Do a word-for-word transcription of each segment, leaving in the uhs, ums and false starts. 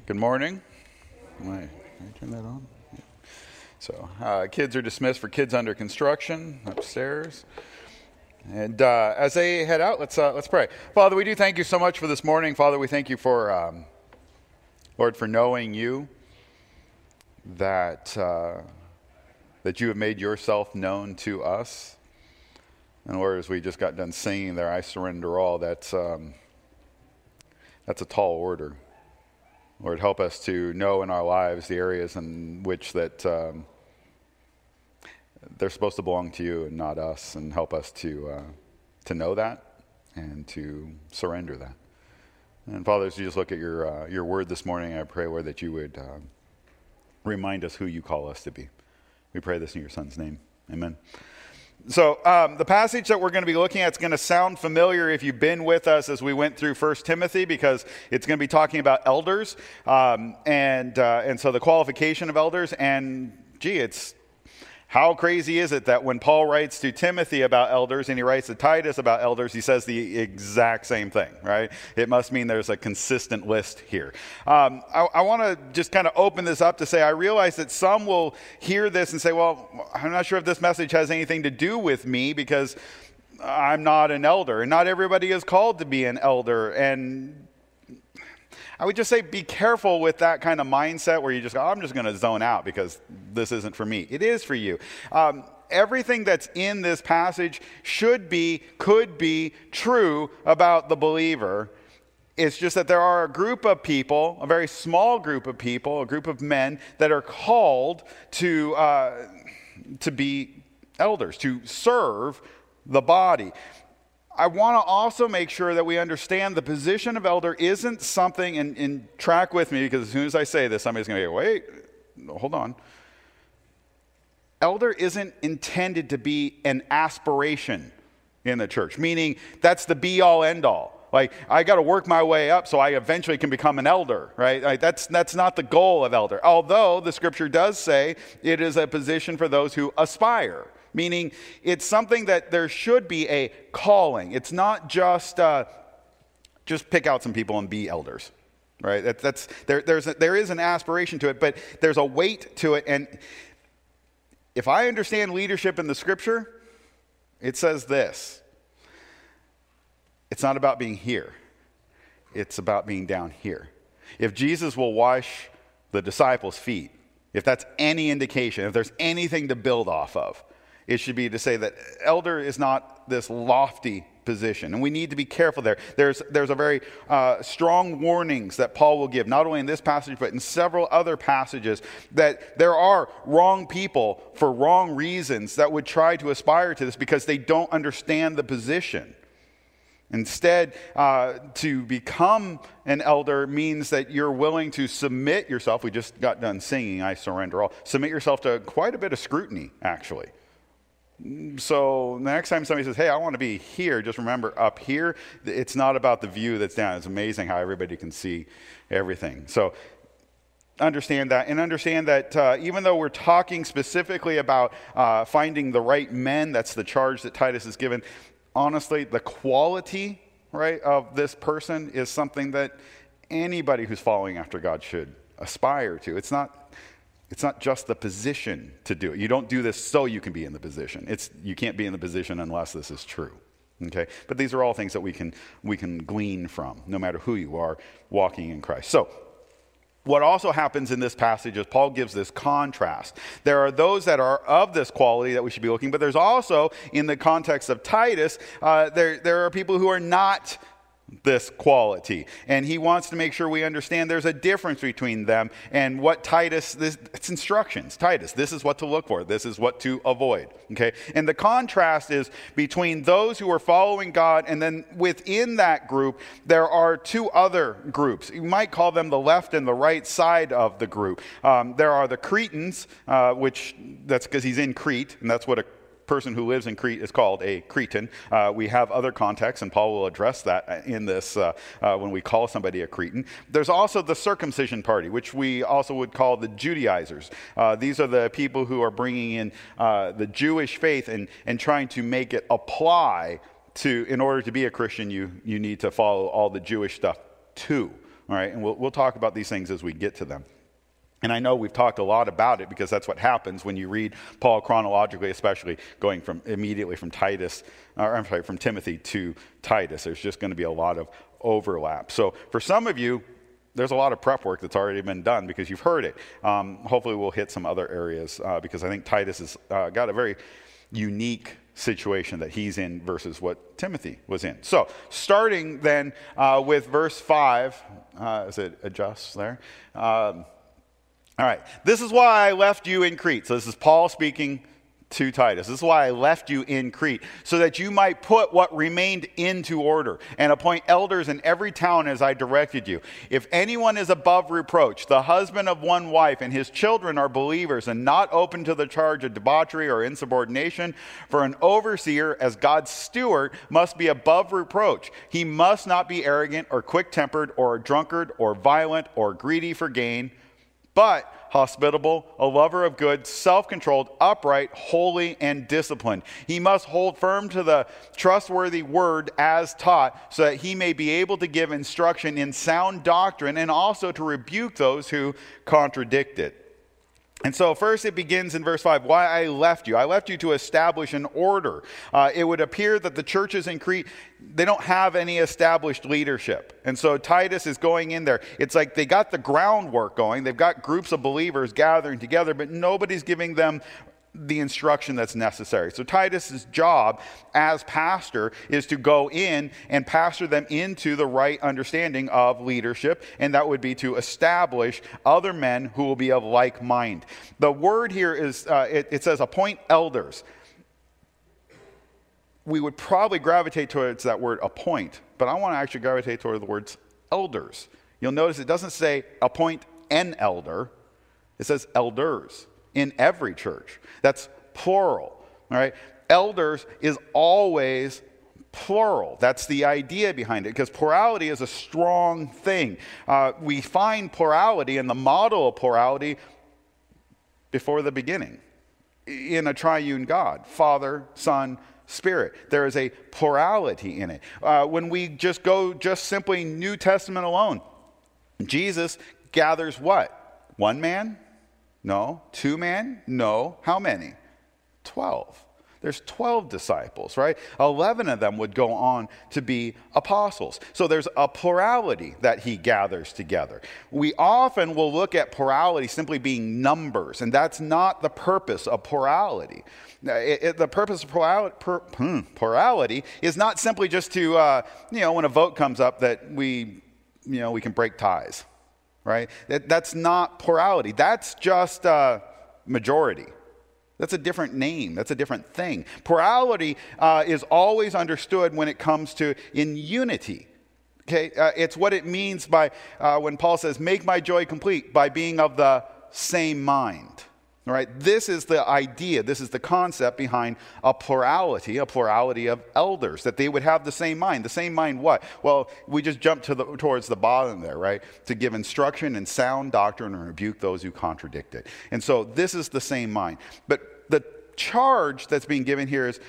Good morning. Am I, can I turn that on? Yeah. So, uh, kids are dismissed for kids under construction upstairs. And uh, as they head out, let's uh, let's pray. Father, we do thank you so much for this morning. Father, we thank you for, um, Lord, for knowing you, that uh, that you have made yourself known to us. And Lord, as we just got done singing there, I surrender all. That's um, that's a tall order. Lord, help us to know in our lives the areas in which that um, they're supposed to belong to you and not us, and help us to uh, to know that and to surrender that. And Father, as you just look at your uh, your word this morning, I pray, Lord, that you would uh, remind us who you call us to be. We pray this in your Son's name. Amen. So um, the passage that we're going to be looking at is going to sound familiar if you've been with us as we went through First Timothy, because it's going to be talking about elders um, and uh, and so the qualification of elders. And gee, it's how crazy is it that when Paul writes to Timothy about elders and he writes to Titus about elders, he says the exact same thing, right? It must mean there's a consistent list here. Um, I, I want to just kind of open this up to say, I realize that some will hear this and say, well, I'm not sure if this message has anything to do with me because I'm not an elder. And not everybody is called to be an elder. And I would just say be careful with that kind of mindset where you just go, oh, I'm just going to zone out because this isn't for me. It is for you. Um, everything that's in this passage should be, could be true about the believer. It's just that there are a group of people, a very small group of people, a group of men that are called to uh, to be elders, to serve the body. I want to also make sure that we understand the position of elder isn't something, and, and track with me, because as soon as I say this, somebody's going to go, wait, hold on. Elder isn't intended to be an aspiration in the church, meaning that's the be-all, end-all. Like, I got to work my way up so I eventually can become an elder, right? Like, that's that's not the goal of elder. Although the scripture does say it is a position for those who aspire. Meaning it's something that there should be a calling. It's not just uh, just pick out some people and be elders, right? That, that's there. There's a, there is an aspiration to it, but there's a weight to it. And if I understand leadership in the scripture, it says this: it's not about being here; it's about being down here. If Jesus will wash the disciples' feet, if that's any indication, if there's anything to build off of, it should be to say that elder is not this lofty position. And we need to be careful there. There's there's a very uh, strong warnings that Paul will give, not only in this passage, but in several other passages, that there are wrong people for wrong reasons that would try to aspire to this because they don't understand the position. Instead, uh, to become an elder means that you're willing to submit yourself. We just got done singing, I surrender all. Submit yourself to quite a bit of scrutiny, actually. So the next time somebody says, hey, I want to be here, just remember up here, it's not about the view that's down. It's amazing how everybody can see everything. So understand that, and understand that uh, even though we're talking specifically about uh, finding the right men, that's the charge that Titus is given, honestly, the quality, right, of this person is something that anybody who's following after God should aspire to. It's not It's not just the position to do it. You don't do this so you can be in the position. It's you can't be in the position unless this is true. Okay? But these are all things that we can we can glean from, no matter who you are walking in Christ. So, what also happens in this passage is Paul gives this contrast. There are those that are of this quality that we should be looking, but there's also, in the context of Titus, uh, there there are people who are not this quality, and he wants to make sure we understand there's a difference between them and what Titus, this, it's instructions. Titus, this is what to look for, this is what to avoid, okay? And the contrast is between those who are following God, and then within that group, there are two other groups. You might call them the left and the right side of the group. Um, there are the Cretans, uh, which, that's because he's in Crete, and that's what a person who lives in Crete is called a Cretan. Uh, we have other contexts, and Paul will address that in this uh, uh, when we call somebody a Cretan. There's also the circumcision party, which we also would call the Judaizers. Uh, these are the people who are bringing in uh, the Jewish faith and, and trying to make it apply to, in order to be a Christian, you, you need to follow all the Jewish stuff too. all right? And we'll, we'll talk about these things as we get to them. And I know we've talked a lot about it because that's what happens when you read Paul chronologically, especially going from immediately from Titus, or I'm sorry, from Timothy to Titus. There's just going to be a lot of overlap. So for some of you, there's a lot of prep work that's already been done because you've heard it. Um, hopefully we'll hit some other areas uh, because I think Titus has uh, got a very unique situation that he's in versus what Timothy was in. So starting then uh, with verse five, uh, as it adjusts there. Um, All right, this is why I left you in Crete. So this is Paul speaking to Titus. This is why I left you in Crete, so that you might put what remained into order and appoint elders in every town as I directed you. If anyone is above reproach, the husband of one wife, and his children are believers and not open to the charge of debauchery or insubordination, for an overseer as God's steward must be above reproach. He must not be arrogant or quick-tempered or a drunkard or violent or greedy for gain, but hospitable, a lover of good, self-controlled, upright, holy, and disciplined. He must hold firm to the trustworthy word as taught, so that he may be able to give instruction in sound doctrine and also to rebuke those who contradict it. And so first it begins in verse five, why I left you. I left you to establish an order. Uh, it would appear that the churches in Crete, they don't have any established leadership. And so Titus is going in there. It's like they got the groundwork going. They've got groups of believers gathering together, but nobody's giving them the instruction that's necessary. So Titus's job as pastor is to go in and pastor them into the right understanding of leadership, and that would be to establish other men who will be of like mind. The word here is, uh, it, it says appoint elders. We would probably gravitate towards that word appoint, but I want to actually gravitate toward the words elders. You'll notice it doesn't say appoint an elder, it says elders. In every church. That's plural, all right? Elders is always plural. That's the idea behind it, because plurality is a strong thing. Uh, we find plurality and the model of plurality before the beginning in a triune God, Father, Son, Spirit. There is a plurality in it. Uh, when we just go just simply New Testament alone, Jesus gathers what? One man? No. Two men? No. How many? Twelve. There's twelve disciples, right? Eleven of them would go on to be apostles. So there's a plurality that he gathers together. We often will look at plurality simply being numbers, and that's not the purpose of plurality. It, it, the purpose of plurality, per, hmm, plurality is not simply just to, uh, you know, when a vote comes up that we, you know, we can break ties. Right? That, that's not plurality. That's just uh, majority. That's a different name. That's a different thing. Plurality uh, is always understood when it comes to in unity. Okay, uh, it's what it means by uh, when Paul says, "Make my joy complete by being of the same mind." All right, this is the idea. This is the concept behind a plurality, a plurality of elders, that they would have the same mind. The same mind what? Well, we just jumped to the, towards the bottom there, right? To give instruction and sound doctrine and rebuke those who contradict it. And so this is the same mind. But the charge that's being given here is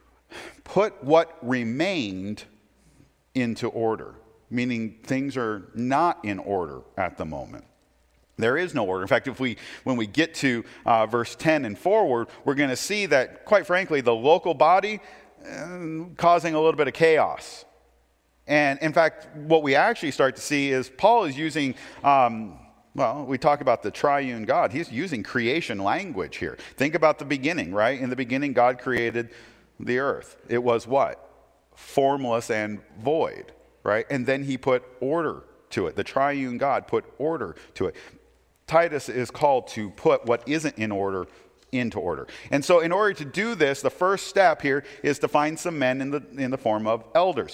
put what remained into order, meaning things are not in order at the moment. There is no order. In fact, if we, when we get to uh, verse ten and forward, we're going to see that, quite frankly, the local body uh, causing a little bit of chaos. And in fact, what we actually start to see is Paul is using, um, well, we talk about the triune God. He's using creation language here. Think about the beginning, right? In the beginning, God created the earth. It was what? Formless and void, right? And then he put order to it. The triune God put order to it. Titus is called to put what isn't in order into order. And so in order to do this, the first step here is to find some men in the, in the form of elders.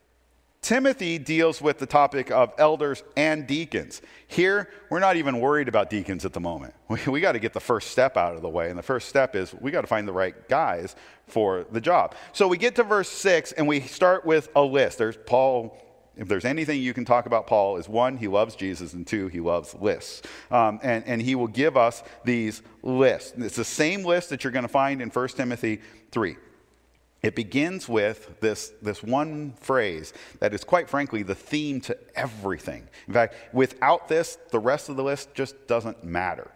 Timothy deals with the topic of elders and deacons. Here, we're not even worried about deacons at the moment. We, we got to get the first step out of the way. And the first step is we got to find the right guys for the job. So we get to verse six and we start with a list. There's Paul. If there's anything you can talk about Paul is one, he loves Jesus, and two, he loves lists. Um, and, and he will give us these lists. It's the same list that you're going to find in First Timothy three. It begins with this, this one phrase that is, quite frankly, the theme to everything. In fact, without this, the rest of the list just doesn't matter.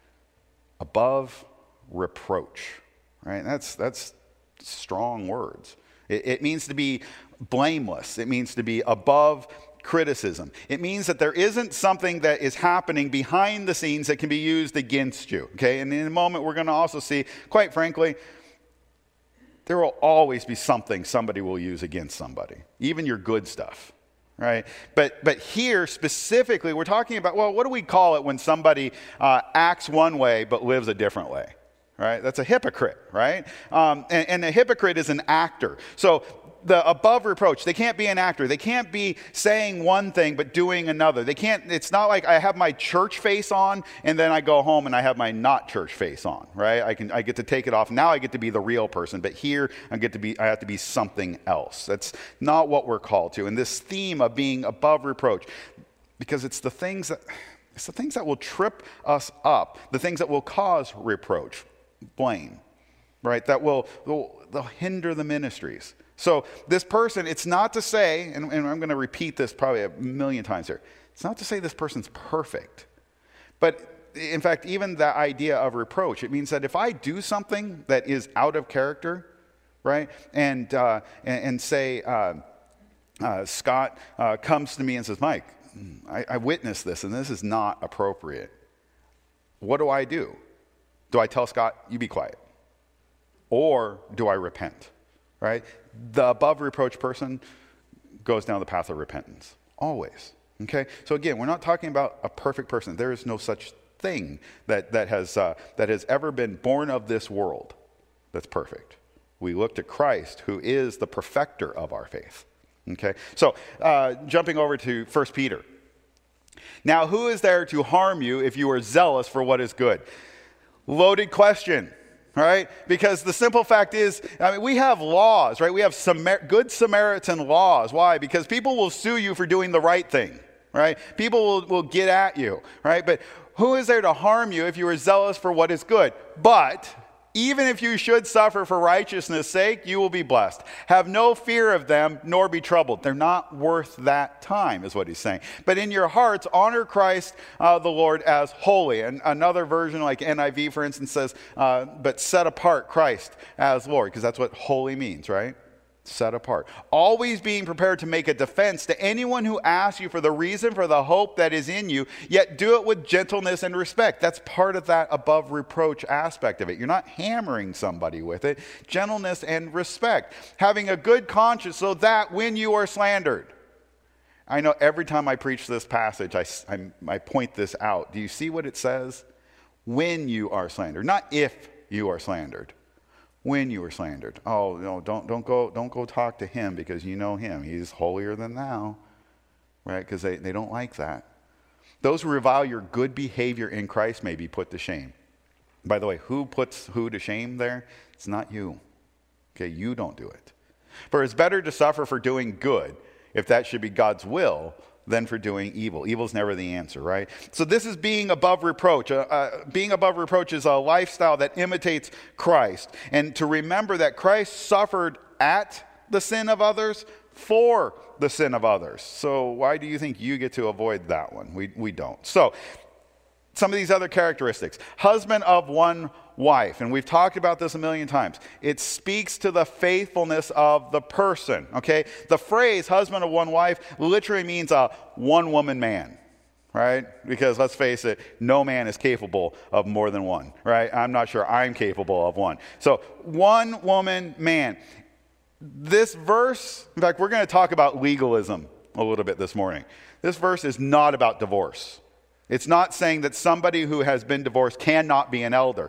Above reproach, right? That's, that's strong words. It, it means to be blameless. It means to be above criticism. It means that there isn't something that is happening behind the scenes that can be used against you, okay? And in a moment, we're going to also see, quite frankly, there will always be something somebody will use against somebody, even your good stuff, right? But but here specifically, we're talking about, well, what do we call it when somebody uh, acts one way but lives a different way, right? That's a hypocrite, right? Um, and, and a hypocrite is an actor. So the above reproach, they can't be an actor. They can't be saying one thing but doing another. They can't, it's not like I have my church face on and then I go home and I have my not church face on, right? I can, I get to take it off. Now I get to be the real person, but here I get to be, I have to be something else. That's not what we're called to. And this theme of being above reproach, because it's the things that, it's the things that will trip us up, the things that will cause reproach, blame, right? That will, will they'll hinder the ministries. So this person, it's not to say, and, and I'm going to repeat this probably a million times here, it's not to say this person's perfect. But in fact, even that idea of reproach, it means that if I do something that is out of character, right, and uh, and, and say uh, uh, Scott uh, comes to me and says, Mike, I, I witnessed this and this is not appropriate. What do I do? Do I tell Scott, you be quiet? Or do I repent? Right? The above reproach person goes down the path of repentance. Always. Okay? So again, we're not talking about a perfect person. There is no such thing that, that, has, uh, that has ever been born of this world that's perfect. We look to Christ, who is the perfecter of our faith. Okay? So uh, jumping over to First Peter. Now, who is there to harm you if you are zealous for what is good? Loaded question. Right? Because the simple fact is, I mean, we have laws, right? We have Samar- good Samaritan laws. Why? Because people will sue you for doing the right thing, right? People will, will get at you, right? But who is there to harm you if you are zealous for what is good? But even if you should suffer for righteousness' sake, you will be blessed. Have no fear of them, nor be troubled. They're not worth that time, is what he's saying. But in your hearts, honor Christ uh, the Lord as holy. And another version, like N I V, for instance, says, uh, but set apart Christ as Lord, because that's what holy means, right? Set apart. Always being prepared to make a defense to anyone who asks you for the reason for the hope that is in you, yet do it with gentleness and respect. That's part of that above reproach aspect of it. You're not hammering somebody with it. Gentleness and respect. Having a good conscience so that when you are slandered. I know every time I preach this passage, I, I, I point this out. Do you see what it says? When you are slandered. Not if you are slandered. When you were slandered. Oh, no, don't, don't, go, don't go talk to him because you know him. He's holier than thou, right? Because they, they don't like that. Those who revile your good behavior in Christ may be put to shame. By the way, who puts who to shame there? It's not you. Okay, you don't do it. For it's better to suffer for doing good, if that should be God's will, than for doing evil. Evil's never the answer, right? So this is being above reproach. Uh, uh, being above reproach is a lifestyle that imitates Christ. And to remember that Christ suffered at the sin of others for the sin of others. So why do you think you get to avoid that one? We, we don't. So some of these other characteristics. Husband of one wife, and we've talked about this a million times. It speaks to the faithfulness of the person, okay? The phrase husband of one wife literally means a one-woman man, right? Because let's face it, no man is capable of more than one, right? I'm not sure I'm capable of one. So one-woman man. This verse, in fact, we're going to talk about legalism a little bit this morning. This verse is not about divorce. It's not saying that somebody who has been divorced cannot be an elder.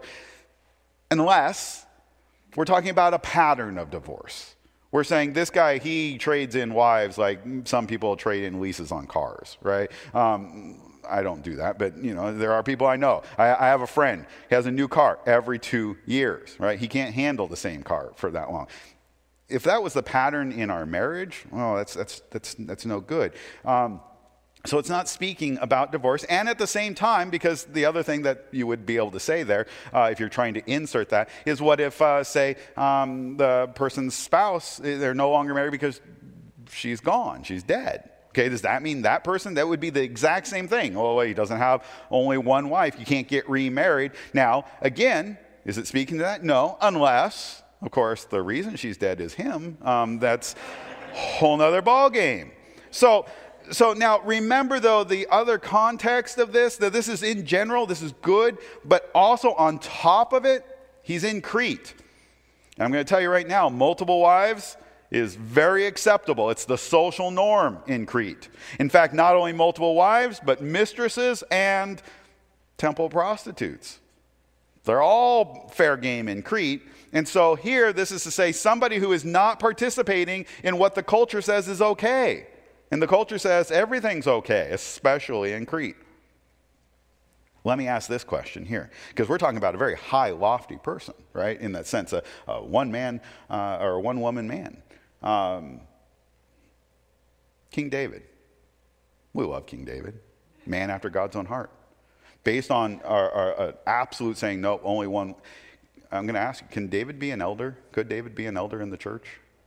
Unless we're talking about a pattern of divorce. We're saying this guy, he trades in wives like some people trade in leases on cars, right? Um, I don't do that, but you know, there are people I know. I, I have a friend, he has a new car every two years, right? He can't handle the same car for that long. If that was the pattern in our marriage, well, that's that's that's that's no good. Um, So it's not speaking about divorce. And at the same time, because the other thing that you would be able to say there, uh, if you're trying to insert that, is what if, uh, say, um, the person's spouse, they're no longer married because she's gone, she's dead. Okay, does that mean that person? That would be the exact same thing. Oh, he doesn't have only one wife. You can't get remarried. Now, again, is it speaking to that? No, unless, of course, the reason she's dead is him. Um, that's a whole nother ball game. So, so now remember, though, the other context of this, that this is in general, this is good, but also on top of it, he's in Crete. And I'm going to tell you right now, multiple wives is very acceptable. It's the social norm in Crete. In fact, not only multiple wives, but mistresses and temple prostitutes. They're all fair game in Crete. And so here, this is to say somebody who is not participating in what the culture says is okay. And the culture says everything's okay, especially in Crete. Let me ask this question here, because we're talking about a very high, lofty person, right? In that sense, a, a one man uh, or a one woman man. Um, King David. We love King David. Man after God's own heart. Based on our, our, our absolute saying, no, only one. I'm going to ask you, can David be an elder? Could David be an elder in the church?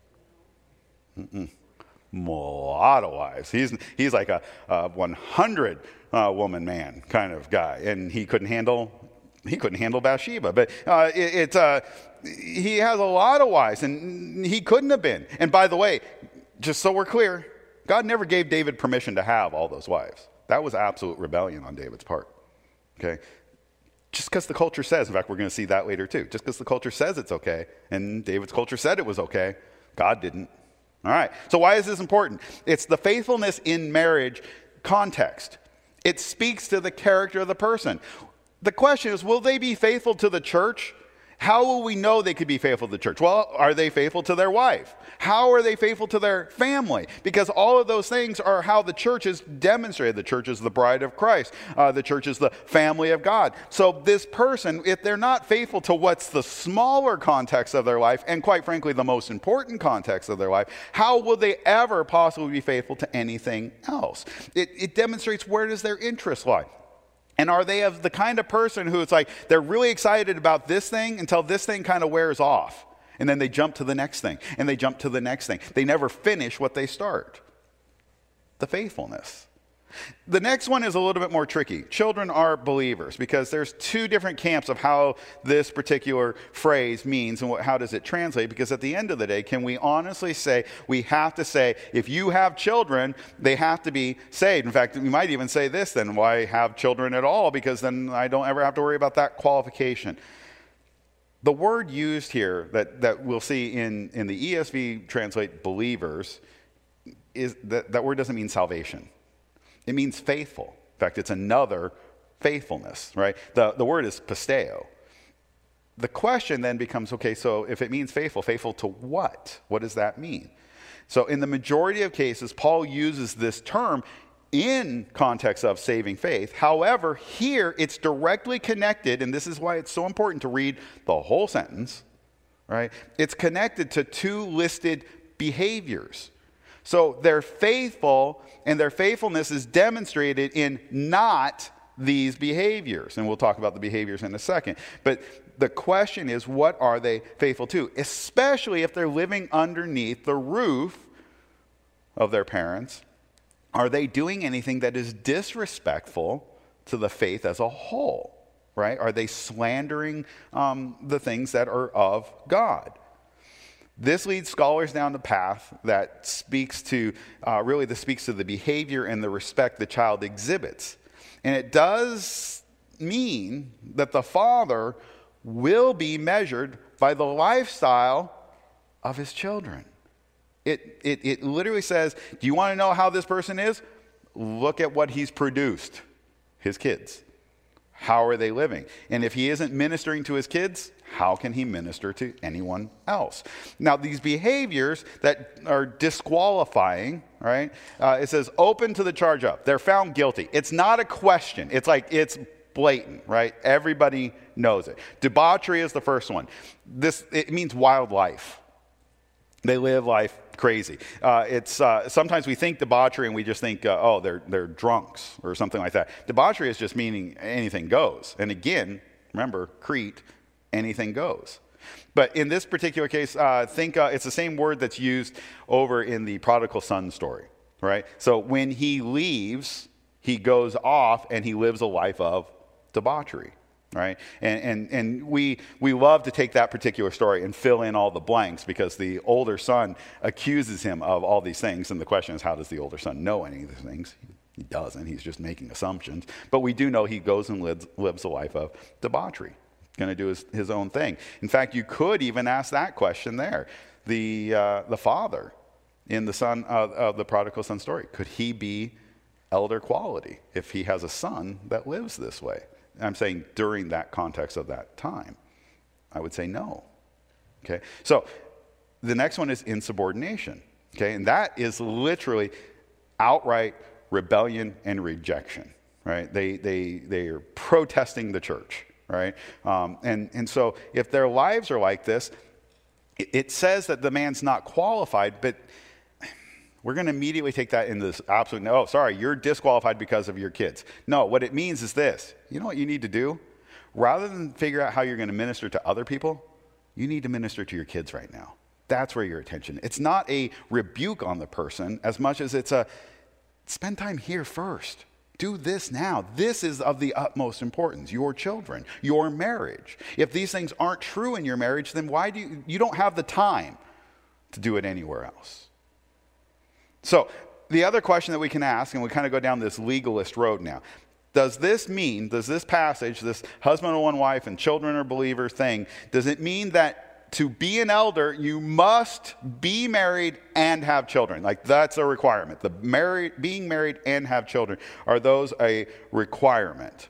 Mm-mm. A lot of wives. He's he's like a, a one hundred uh, woman man kind of guy, and he couldn't handle he couldn't handle Bathsheba. But uh, it, it's uh, he has a lot of wives, and he couldn't have been. And by the way, just so we're clear, God never gave David permission to have all those wives. That was absolute rebellion on David's part. Okay, just because the culture says. In fact, we're going to see that later too. Just because the culture says it's okay, and David's culture said it was okay, God didn't. All right, so why is this important? It's the faithfulness in marriage context. It speaks to the character of the person. The question is, will they be faithful to the church? How will we know they could be faithful to the church? Well, are they faithful to their wife? How are they faithful to their family? Because all of those things are how the church is demonstrated. The church is the bride of Christ. Uh, the church is the family of God. So this person, if they're not faithful to what's the smaller context of their life, and quite frankly, the most important context of their life, how will they ever possibly be faithful to anything else? It, it demonstrates, where does their interest lie? And are they of the kind of person who it's like they're really excited about this thing until this thing kind of wears off. And then they jump to the next thing. And they jump to the next thing. They never finish what they start. The faithfulness. The next one is a little bit more tricky. Children are believers, because there's two different camps of how this particular phrase means and what, how does it translate. Because at the end of the day, can we honestly say, we have to say, if you have children, they have to be saved. In fact, we might even say this then, why have children at all? Because then I don't ever have to worry about that qualification. The word used here that, that we'll see in, in the E S V translate believers, is that, that word doesn't mean salvation. It means faithful. In fact, it's another faithfulness, right? The, the word is pisteo. The question then becomes, okay, so if it means faithful, faithful to what? What does that mean? So in the majority of cases, Paul uses this term in context of saving faith. However, here it's directly connected, and this is why it's so important to read the whole sentence, right? It's connected to two listed behaviors. So they're faithful, and their faithfulness is demonstrated in not these behaviors. And we'll talk about the behaviors in a second. But the question is, what are they faithful to? Especially if they're living underneath the roof of their parents. Are they doing anything that is disrespectful to the faith as a whole? Right? Are they slandering um, the things that are of God? This leads scholars down the path that speaks to, uh, really this speaks to the behavior and the respect the child exhibits. And it does mean that the father will be measured by the lifestyle of his children. It, it, it literally says, do you want to know how this person is? Look at what he's produced, his kids. How are they living? And if he isn't ministering to his kids, how can he minister to anyone else? Now, these behaviors that are disqualifying, right? Uh, it says open to the charge up. They're found guilty. It's not a question. It's like, it's blatant, right? Everybody knows it. Debauchery is the first one. This, it means wild life. They live life crazy. Uh, it's uh, sometimes we think debauchery and we just think, uh, oh, they're they're drunks or something like that. Debauchery is just meaning anything goes. And again, remember, Crete, anything goes. But in this particular case, uh, think uh, it's the same word that's used over in the prodigal son story, right? So when he leaves, he goes off and he lives a life of debauchery. Right, and and and we we love to take that particular story and fill in all the blanks because the older son accuses him of all these things, and the question is, how does the older son know any of these things? He doesn't. He's just making assumptions. But we do know he goes and lives lives a life of debauchery, going to do his, his own thing. In fact, you could even ask that question there: the uh, the father in the son of, of the prodigal son story, could he be elder quality if he has a son that lives this way? I'm saying during that context of that time. I would say no. Okay, so the next one is insubordination. Okay, and that is literally outright rebellion and rejection. Right? They they they are protesting the church. Right? Um, and and so if their lives are like this, it, it says that the man's not qualified, but we're going to immediately take that into this absolute, no, oh, sorry, you're disqualified because of your kids. No, what it means is this. You know what you need to do? Rather than figure out how you're going to minister to other people, you need to minister to your kids right now. That's where your attention. It's not a rebuke on the person as much as it's a, spend time here first. Do this now. This is of the utmost importance. Your children, your marriage. If these things aren't true in your marriage, then why do you, you don't have the time to do it anywhere else. So the other question that we can ask, and we kind of go down this legalist road now, does this mean, does this passage, this husband and one wife and children or believer thing, does it mean that to be an elder, you must be married and have children? Like that's a requirement. The married, being married and have children, are those a requirement?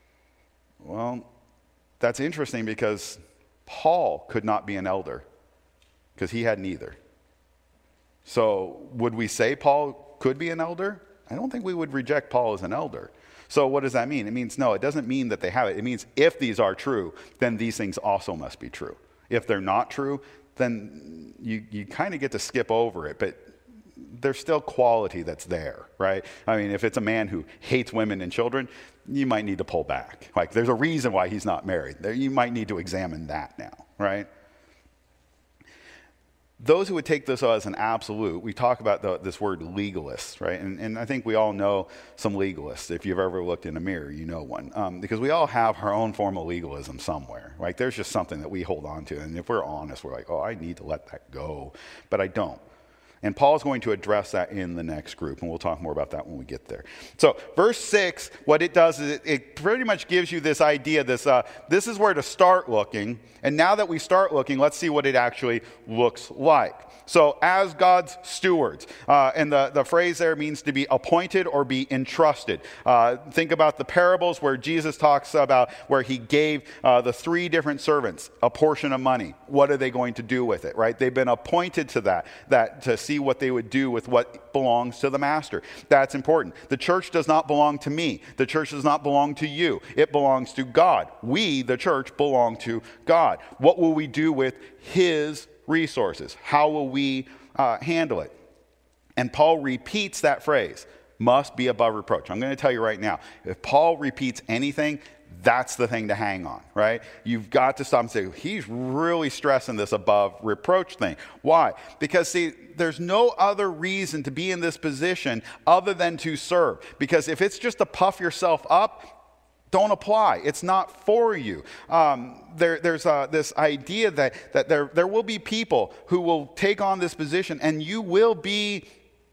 Well, that's interesting because Paul could not be an elder because he had neither. So would we say Paul could be an elder? I don't think we would reject Paul as an elder. So what does that mean? It means no, it doesn't mean that they have it. It means if these are true, then these things also must be true. If they're not true, then you, you kind of get to skip over it, but there's still quality that's there, right? I mean, if it's a man who hates women and children, you might need to pull back. Like there's a reason why he's not married. You might need to examine that now, right? Those who would take this as an absolute, we talk about the, this word legalist, right? And, and I think we all know some legalists. If you've ever looked in a mirror, you know one. Um, because we all have our own form of legalism somewhere, right? There's just something that we hold on to. And if we're honest, we're like, oh, I need to let that go. But I don't. And Paul's going to address that in the next group, and we'll talk more about that when we get there. So verse six, what it does is it, it pretty much gives you this idea, this, uh, this is where to start looking. And now that we start looking, let's see what it actually looks like. So as God's stewards, uh, and the, the phrase there means to be appointed or be entrusted. Uh, think about the parables where Jesus talks about where he gave uh, the three different servants a portion of money. What are they going to do with it, right? They've been appointed to that, that to see what they would do with what belongs to the master. That's important. The church does not belong to me. The church does not belong to you. It belongs to God. We, the church, belong to God. What will we do with his resources? How will we uh, handle it? And Paul repeats that phrase, must be above reproach. I'm going to tell you right now, if Paul repeats anything, that's the thing to hang on, right? You've got to stop and say, he's really stressing this above reproach thing. Why? Because, see, there's no other reason to be in this position other than to serve. Because if it's just to puff yourself up, don't apply. It's not for you. Um, there, there's uh, this idea that, that there, there will be people who will take on this position, and you will be,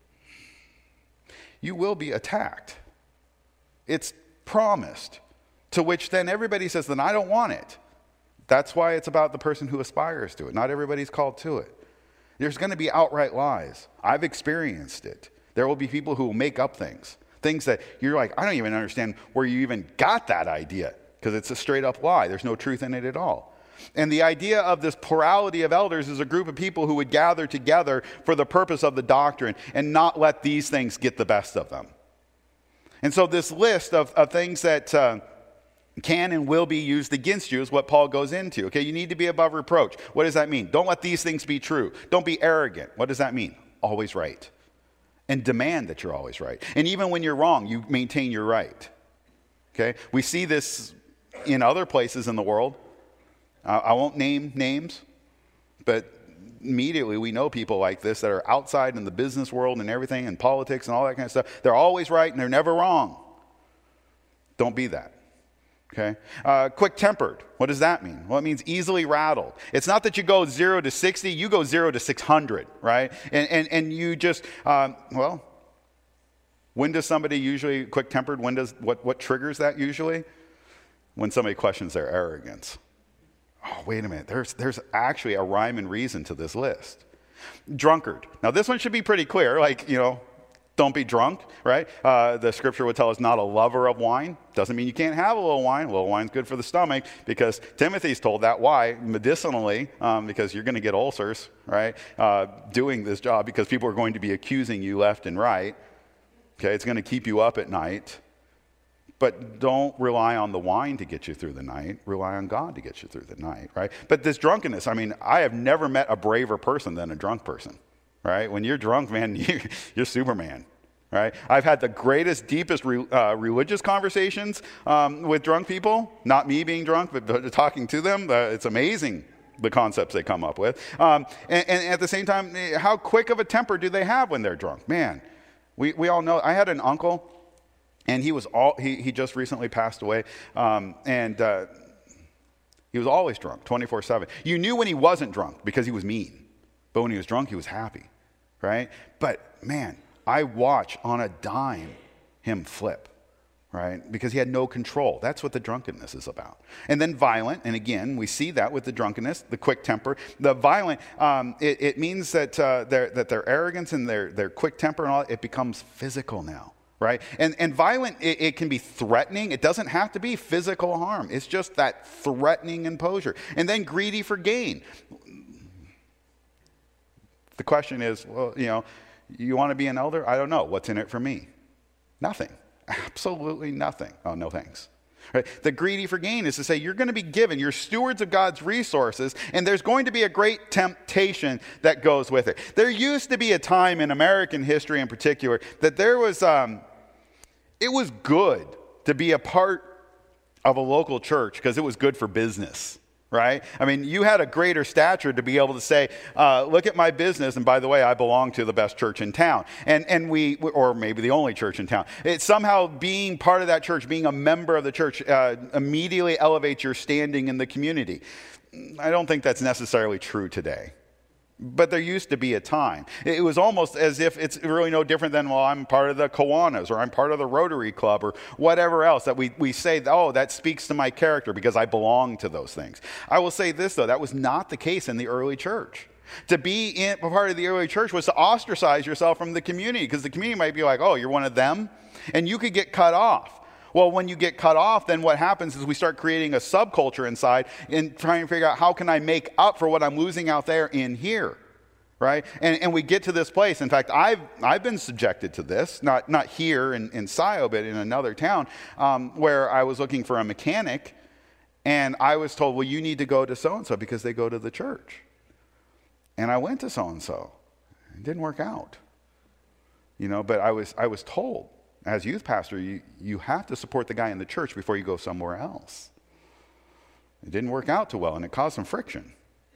you will be attacked. It's promised. To which then everybody says, then I don't want it. That's why it's about the person who aspires to it. Not everybody's called to it. There's going to be outright lies. I've experienced it. There will be people who will make up things. Things that you're like, I don't even understand where you even got that idea, because it's a straight up lie. There's no truth in it at all. And the idea of this plurality of elders is a group of people who would gather together for the purpose of the doctrine and not let these things get the best of them. And so this list of, of things that uh, can and will be used against you is what Paul goes into. Okay, you need to be above reproach. What does that mean? Don't let these things be true. Don't be arrogant. What does that mean? Always right. And demand that you're always right. And even when you're wrong, you maintain your right. Okay, we see this in other places in the world. Uh, I won't name names, but immediately we know people like this that are outside in the business world and everything and politics and all that kind of stuff. They're always right and they're never wrong. Don't be that. Okay. Uh, quick-tempered. What does that mean? Well, it means easily rattled. It's not that you go zero to sixty, you go zero to six hundred, right? And and, and you just, um, well, when does somebody usually quick-tempered, when does, what, what triggers that usually? When somebody questions their arrogance. Oh, wait a minute. There's, there's actually a rhyme and reason to this list. Drunkard. Now, this one should be pretty clear, like, you know, don't be drunk, right? Uh, the scripture would tell us not a lover of wine. Doesn't mean you can't have a little wine. A little wine's good for the stomach because Timothy's told that. Why? Medicinally, um, because you're going to get ulcers, right? Uh, doing this job because people are going to be accusing you left and right. Okay, it's going to keep you up at night. But don't rely on the wine to get you through the night. Rely on God to get you through the night, right? But this drunkenness, I mean, I have never met a braver person than a drunk person. Right? When you're drunk, man, you're, you're Superman, right? I've had the greatest, deepest re, uh, religious conversations um, with drunk people. Not me being drunk, but, but talking to them. Uh, it's amazing the concepts they come up with. Um, and, and at the same time, how quick of a temper do they have when they're drunk? Man, we, we all know. I had an uncle, and he was all he, he just recently passed away, um, and uh, he was always drunk, twenty-four seven. You knew when he wasn't drunk because he was mean. But when he was drunk, he was happy, right? But man, I watch on a dime him flip, right? Because he had no control. That's what the drunkenness is about. And then violent, and again, we see that with the drunkenness, the quick temper. The violent, um, it, it means that uh, their that their arrogance and their their quick temper and all, it becomes physical now, right? And and violent, it, it can be threatening. It doesn't have to be physical harm. It's just that threatening imposure. And then greedy for gain. The question is, well, you know, you want to be an elder? I don't know. What's in it for me? Nothing. Absolutely nothing. Oh, no thanks. Right? The greedy for gain is to say you're going to be given, you're stewards of God's resources, and there's going to be a great temptation that goes with it. There used to be a time in American history in particular that there was, um, it was good to be a part of a local church because it was good for business. Right? I mean, you had a greater stature to be able to say, uh, look at my business, and by the way, I belong to the best church in town. And and we, or maybe the only church in town. It's somehow being part of that church, being a member of the church, uh, immediately elevates your standing in the community. I don't think that's necessarily true today. But there used to be a time. It was almost as if it's really no different than, well, I'm part of the Kiwanis or I'm part of the Rotary Club or whatever else that we, we say, oh, that speaks to my character because I belong to those things. I will say this, though, that was not the case in the early church. To be in, part of the early church was to ostracize yourself from the community because the community might be like, oh, you're one of them, and you could get cut off. Well, when you get cut off, then what happens is we start creating a subculture inside and trying to figure out how can I make up for what I'm losing out there in here, right? And, and we get to this place. In fact, I've I've been subjected to this, not not here in, in Scio, but in another town um, where I was looking for a mechanic, and I was told, well, you need to go to so-and-so because they go to the church. And I went to so-and-so. It didn't work out, you know, but I was I was told, as youth pastor, you, you have to support the guy in the church before you go somewhere else. It didn't work out too well, and it caused some friction.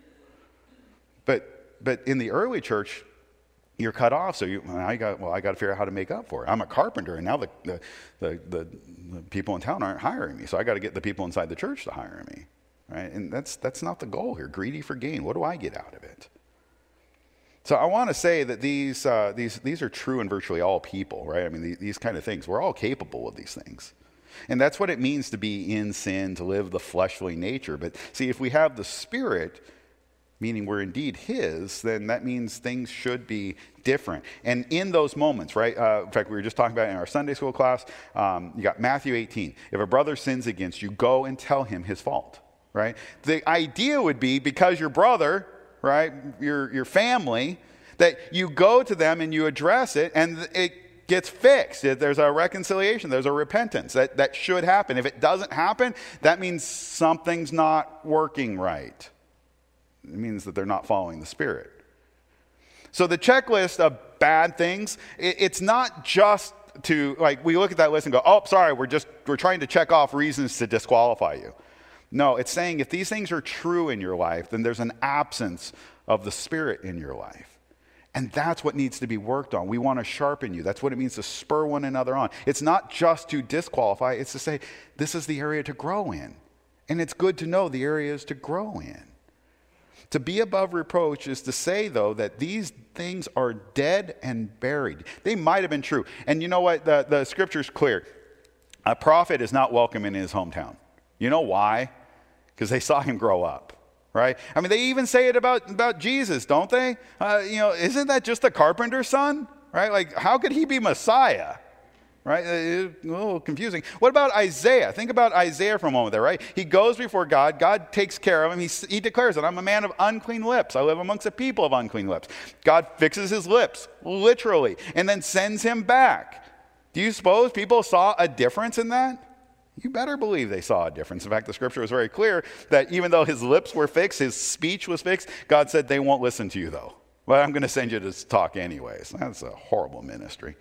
But but in the early church, you're cut off, so you I got well, I got to figure out how to make up for it. I'm a carpenter, and now the the the, the, the people in town aren't hiring me, so I got to get the people inside the church to hire me, right? And that's that's not the goal here. Greedy for gain. What do I get out of it? So I want to say that these uh, these these are true in virtually all people, right? I mean, these, these kind of things. We're all capable of these things. And that's what it means to be in sin, to live the fleshly nature. But see, if we have the Spirit, meaning we're indeed His, then that means things should be different. And in those moments, right? Uh, in fact, we were just talking about it in our Sunday school class. Um, you got Matthew eighteen. If a brother sins against you, go and tell him his fault, right? The idea would be because your brother, right, your your family, that you go to them and you address it, and it gets fixed. There's a reconciliation. There's a repentance. That, that should happen. If it doesn't happen, that means something's not working right. It means that they're not following the Spirit. So the checklist of bad things, it, it's not just to, like, we look at that list and go, oh, sorry, we're just, we're trying to check off reasons to disqualify you. No, it's saying if these things are true in your life, then there's an absence of the Spirit in your life. And that's what needs to be worked on. We want to sharpen you. That's what it means to spur one another on. It's not just to disqualify, it's to say, this is the area to grow in. And it's good to know the areas to grow in. To be above reproach is to say, though, that these things are dead and buried. They might have been true. And you know what? The, the scripture's clear. A prophet is not welcome in his hometown. You know why? Because they saw him grow up, right? I mean, they even say it about, about Jesus, don't they? Uh, you know, isn't that just a carpenter's son, right? Like, how could he be Messiah? Right? A little confusing. What about Isaiah? Think about Isaiah for a moment there, right? He goes before God. God takes care of him. He, he declares that I'm a man of unclean lips. I live amongst a people of unclean lips. God fixes his lips, literally, and then sends him back. Do you suppose people saw a difference in that? You better believe they saw a difference. In fact, the scripture was very clear that even though his lips were fixed, his speech was fixed, God said, they won't listen to you, though. But I'm going to send you to talk anyways. That's a horrible ministry.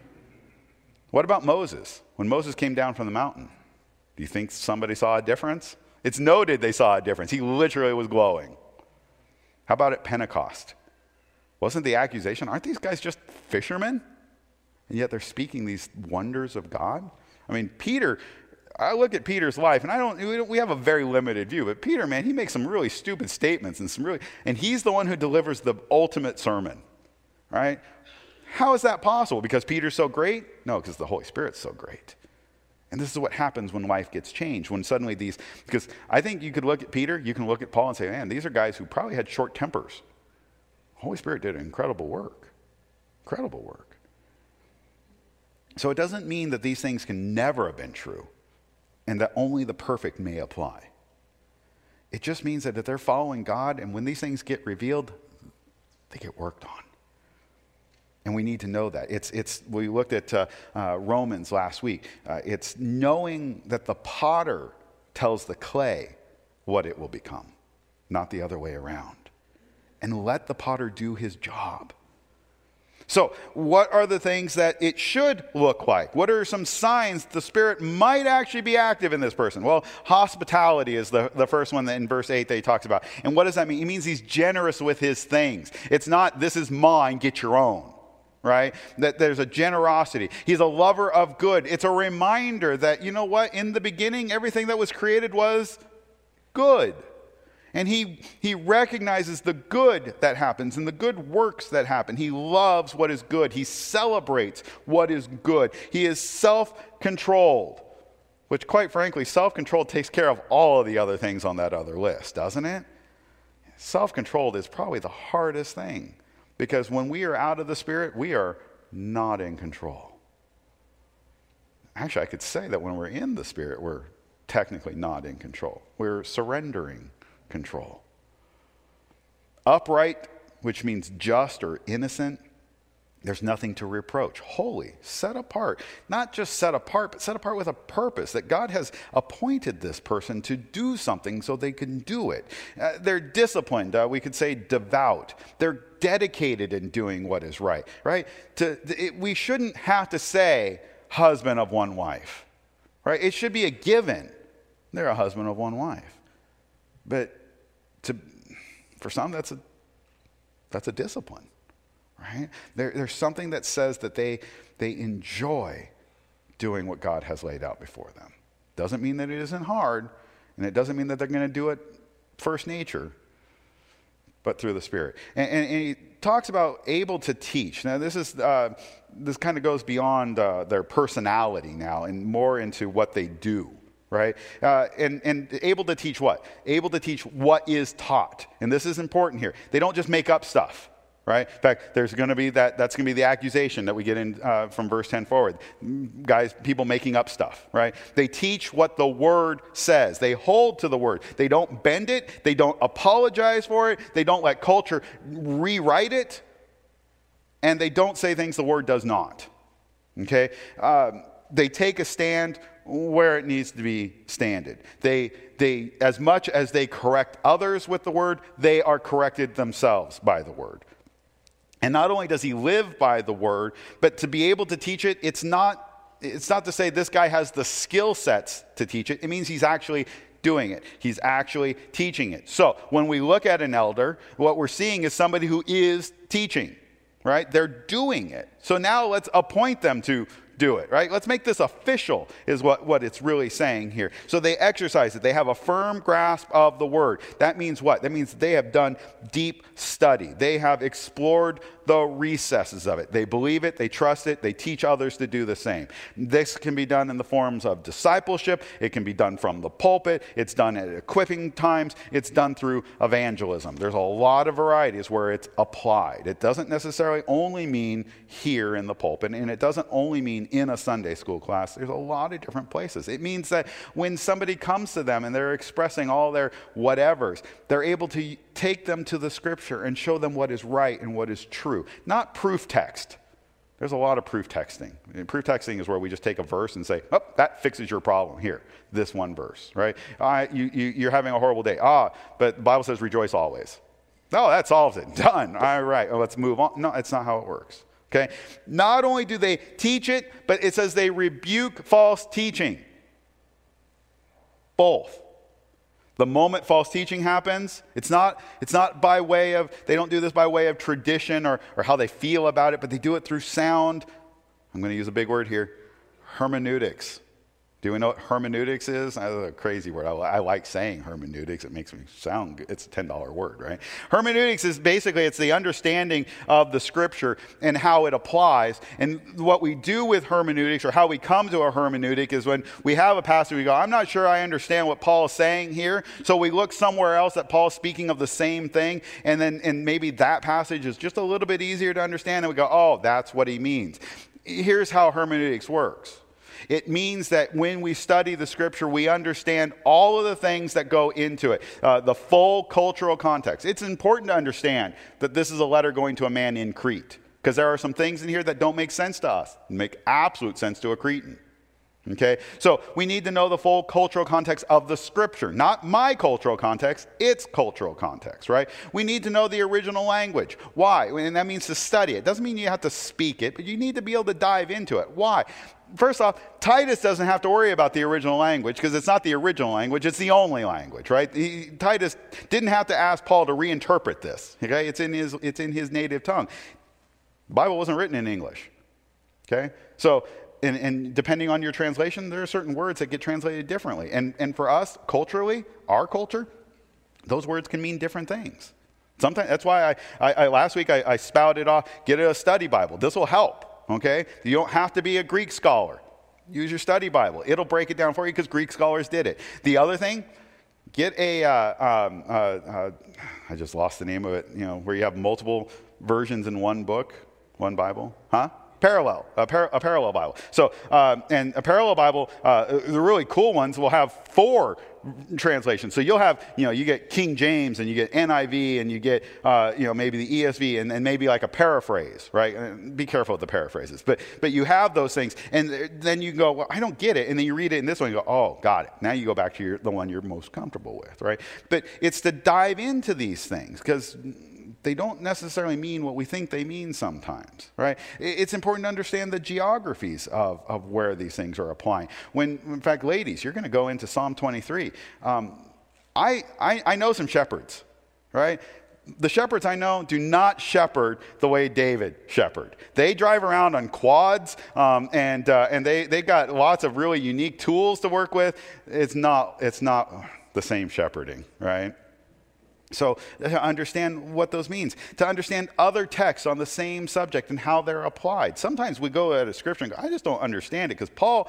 What about Moses? When Moses came down from the mountain, do you think somebody saw a difference? It's noted they saw a difference. He literally was glowing. How about at Pentecost? Wasn't the accusation, aren't these guys just fishermen? And yet they're speaking these wonders of God? I mean, Peter, I look at Peter's life, and I don't, we, don't, we have a very limited view, but Peter, man, he makes some really stupid statements and some really, and he's the one who delivers the ultimate sermon, right? How is that possible? Because Peter's so great? No, because the Holy Spirit's so great. And this is what happens when life gets changed, when suddenly these, because I think you could look at Peter, you can look at Paul and say, man, these are guys who probably had short tempers. The Holy Spirit did incredible work. Incredible work. So it doesn't mean that these things can never have been true and that only the perfect may apply. It just means that if they're following God and when these things get revealed, they get worked on. And we need to know that. It's, it's, we looked at uh, uh, Romans last week. Uh, it's knowing that the potter tells the clay what it will become, not the other way around. And let the potter do his job. So what are the things that it should look like? What are some signs the Spirit might actually be active in this person? Well, hospitality is the, the first one that in verse eight that he talks about. And what does that mean? It means he's generous with his things. It's not, this is mine, get your own. Right? That there's a generosity. He's a lover of good. It's a reminder that, you know what? In the beginning, everything that was created was good. And he, he recognizes the good that happens and the good works that happen. He loves what is good. He celebrates what is good. He is self-controlled, which quite frankly, self-control takes care of all of the other things on that other list, doesn't it? Self-controlled is probably the hardest thing. Because when we are out of the Spirit, we are not in control. Actually, I could say that when we're in the Spirit, we're technically not in control. We're surrendering control. Upright, which means just or innocent, there's nothing to reproach. Holy, set apart. Not just set apart, but set apart with a purpose that God has appointed this person to do something so they can do it. Uh, they're disciplined. Uh, we could say devout. They're dedicated in doing what is right, right? To, it, we shouldn't have to say husband of one wife, right? It should be a given. They're a husband of one wife. But to, for some, that's a, that's a discipline. Right? There, there's something that says that they, they enjoy doing what God has laid out before them. Doesn't mean that it isn't hard, and it doesn't mean that they're going to do it first nature, but through the Spirit. And, and, and he talks about able to teach. Now, this is uh, this kind of goes beyond uh, their personality now and more into what they do. Right? Uh, and, and able to teach what? Able to teach what is taught. And this is important here. They don't just make up stuff. Right? In fact, there's going to be that, that's going to be the accusation that we get in uh, from verse ten forward. Guys, people making up stuff, right? They teach what the Word says. They hold to the Word. They don't bend it. They don't apologize for it. They don't let culture rewrite it. And they don't say things the Word does not. Okay? Um, they take a stand where it needs to be standed. They, they, as much as they correct others with the word, they are corrected themselves by the word. And not only does he live by the word, but to be able to teach it, it's not It's not to say this guy has the skill sets to teach it. It means he's actually doing it. He's actually teaching it. So when we look at an elder, what we're seeing is somebody who is teaching, right? They're doing it. So now let's appoint them to do it, right? Let's make this official is what, what it's really saying here. So they exercise it. They have a firm grasp of the word. That means what? That means they have done deep study. They have explored the recesses of it. They believe it, they trust it, they teach others to do the same. This can be done in the forms of discipleship. It can be done from the pulpit. It's done at equipping times. It's done through evangelism. There's a lot of varieties where it's applied. It doesn't necessarily only mean here in the pulpit, and it doesn't only mean in a Sunday school class. There's a lot of different places. It means that when somebody comes to them and they're expressing all their whatevers, they're able to take them to the scripture and show them what is right and what is true. Not proof text. There's a lot of proof texting. And proof texting is where we just take a verse and say, oh, that fixes your problem here, this one verse, right? Uh, you, you, you're having a horrible day. Ah, but the Bible says rejoice always. No, that solves it. Done. All right, well, let's move on. No, it's not how it works. Okay? Not only do they teach it, but it says they rebuke false teaching. Both. The moment false teaching happens, it's not, it's not by way of, they don't do this by way of tradition or, or how they feel about it, but they do it through sound. I'm going to use a big word here, hermeneutics. Do we know what hermeneutics is? That's a crazy word. I, I like saying hermeneutics. It makes me sound good. It's a ten dollar word, right? Hermeneutics is basically, it's the understanding of the scripture and how it applies. And what we do with hermeneutics, or how we come to a hermeneutic, is when we have a passage, we go, I'm not sure I understand what Paul is saying here. So we look somewhere else that Paul's speaking of the same thing. And then and maybe that passage is just a little bit easier to understand. And we go, oh, that's what he means. Here's how hermeneutics works. It means that when we study the scripture, we understand all of the things that go into it, uh, the full cultural context. It's important to understand that this is a letter going to a man in Crete, because there are some things in here that don't make sense to us, make absolute sense to a Cretan. Okay, so we need to know the full cultural context of the scripture, not my cultural context, its cultural context, right? We need to know the original language. Why? And that means to study it. Doesn't mean you have to speak it, but you need to be able to dive into it. Why? First off, Titus doesn't have to worry about the original language, because it's not the original language, it's the only language, right? He, Titus didn't have to ask Paul to reinterpret this, okay? It's in his, it's in his native tongue. The Bible wasn't written in English, okay? So, And, and depending on your translation, there are certain words that get translated differently. And, and for us, culturally, our culture, those words can mean different things. Sometimes that's why I, I, I last week I, I spouted off, get a study Bible. This will help, okay? You don't have to be a Greek scholar. Use your study Bible. It'll break it down for you because Greek scholars did it. The other thing, get a, uh, um, uh, uh, I just lost the name of it, you know, where you have multiple versions in one book, one Bible, huh? Parallel, a, par- a parallel Bible. So, uh, and a parallel Bible, uh, the really cool ones will have four translations. So you'll have, you know, you get King James and you get N I V and you get, uh, you know, maybe the E S V and, and maybe like a paraphrase, right? And be careful with the paraphrases. But but you have those things, and then you go, well, I don't get it. And then you read it in this one, you go, oh, got it. Now you go back to your, the one you're most comfortable with, right? But it's to dive into these things, because they don't necessarily mean what we think they mean sometimes, right? It's important to understand the geographies of, of where these things are applying. When, in fact, ladies, you're going to go into Psalm twenty-three. Um, I, I, I know some shepherds, right? The shepherds I know do not shepherd the way David shepherded. They drive around on quads, um, and uh, and they they got lots of really unique tools to work with. It's not it's not the same shepherding, right? So to understand what those means, to understand other texts on the same subject and how they're applied. Sometimes we go at a scripture and go, I just don't understand it, because Paul,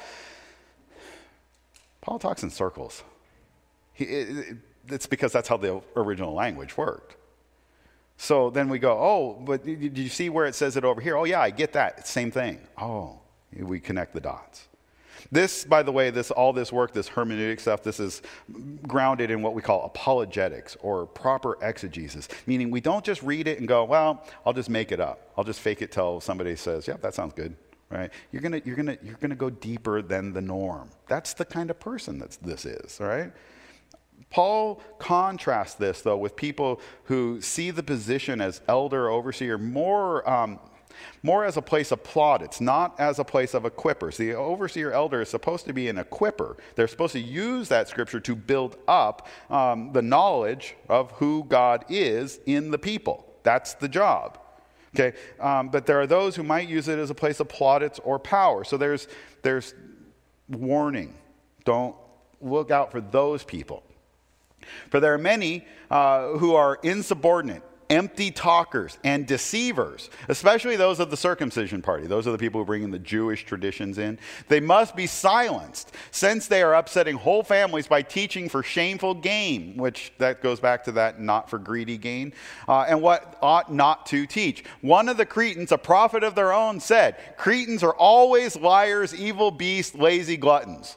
Paul talks in circles. He, it, it's because that's how the original language worked. So then we go, oh, but did you see where it says it over here? Oh yeah, I get that. It's the same thing. Oh, we connect the dots. This, by the way, this all this work, this hermeneutic stuff, this is grounded in what we call apologetics, or proper exegesis, meaning we don't just read it and go, well, I'll just make it up. I'll just fake it till somebody says, yep, that sounds good, right? You're gonna, you're gonna, you're gonna go deeper than the norm. That's the kind of person that this is, right? Paul contrasts this, though, with people who see the position as elder, overseer, more, um, more as a place of plaudits, not as a place of equippers. The overseer elder is supposed to be an equipper. They're supposed to use that scripture to build up um, the knowledge of who God is in the people. That's the job. Okay, um, but there are those who might use it as a place of plaudits or power. So there's there's warning. Don't look out for those people. For there are many uh, who are insubordinate, empty talkers, and deceivers, especially those of the circumcision party. Those are the people who bring in the Jewish traditions in. They must be silenced, since they are upsetting whole families by teaching for shameful gain, which that goes back to that not for greedy gain, uh, and what ought not to teach. One of the Cretans, a prophet of their own, said, "Cretans are always liars, evil beasts, lazy gluttons."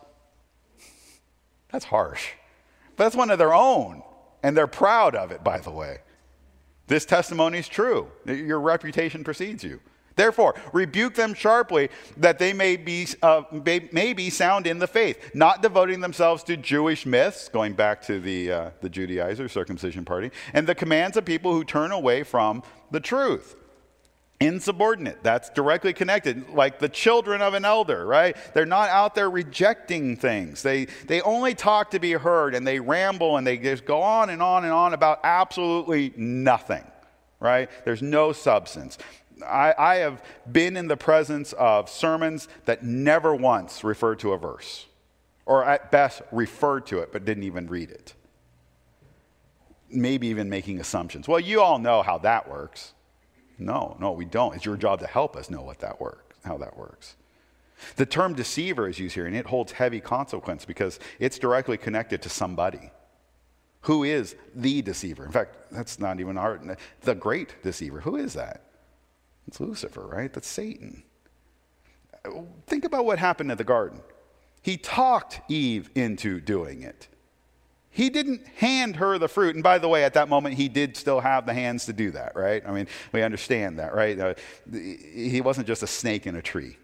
That's harsh. But that's one of their own, and they're proud of it, by the way. This testimony is true. Your reputation precedes you. Therefore, rebuke them sharply, that they may be, uh, may, may be sound in the faith, not devoting themselves to Jewish myths, going back to the, uh, the Judaizer circumcision party, and the commands of people who turn away from the truth. Insubordinate, that's directly connected, like the children of an elder, right? They're not out there rejecting things. They they only talk to be heard, and they ramble, and they just go on and on and on about absolutely nothing, right? There's no substance. I, I have been in the presence of sermons that never once referred to a verse, or at best referred to it, but didn't even read it. Maybe even making assumptions. Well, you all know how that works. No, no, we don't. It's your job to help us know what that works, how that works. The term deceiver is used here, and it holds heavy consequence because it's directly connected to somebody. Who is the deceiver? In fact, that's not even our, the great deceiver. Who is that? It's Lucifer, right? That's Satan. Think about what happened in the garden. He talked Eve into doing it. He didn't hand her the fruit. And by the way, at that moment, he did still have the hands to do that, right? I mean, we understand that, right? Uh, he wasn't just a snake in a tree.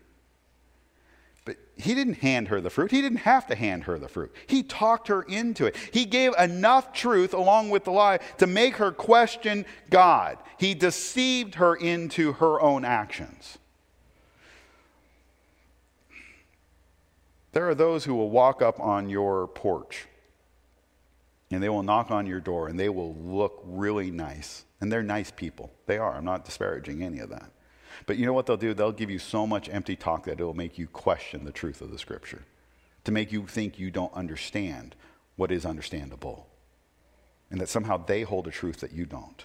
But he didn't hand her the fruit. He didn't have to hand her the fruit. He talked her into it. He gave enough truth along with the lie to make her question God. He deceived her into her own actions. There are those who will walk up on your porch, and they will knock on your door, and they will look really nice. And they're nice people. They are. I'm not disparaging any of that. But you know what they'll do? They'll give you so much empty talk that it will make you question the truth of the Scripture, to make you think you don't understand what is understandable, and that somehow they hold a truth that you don't.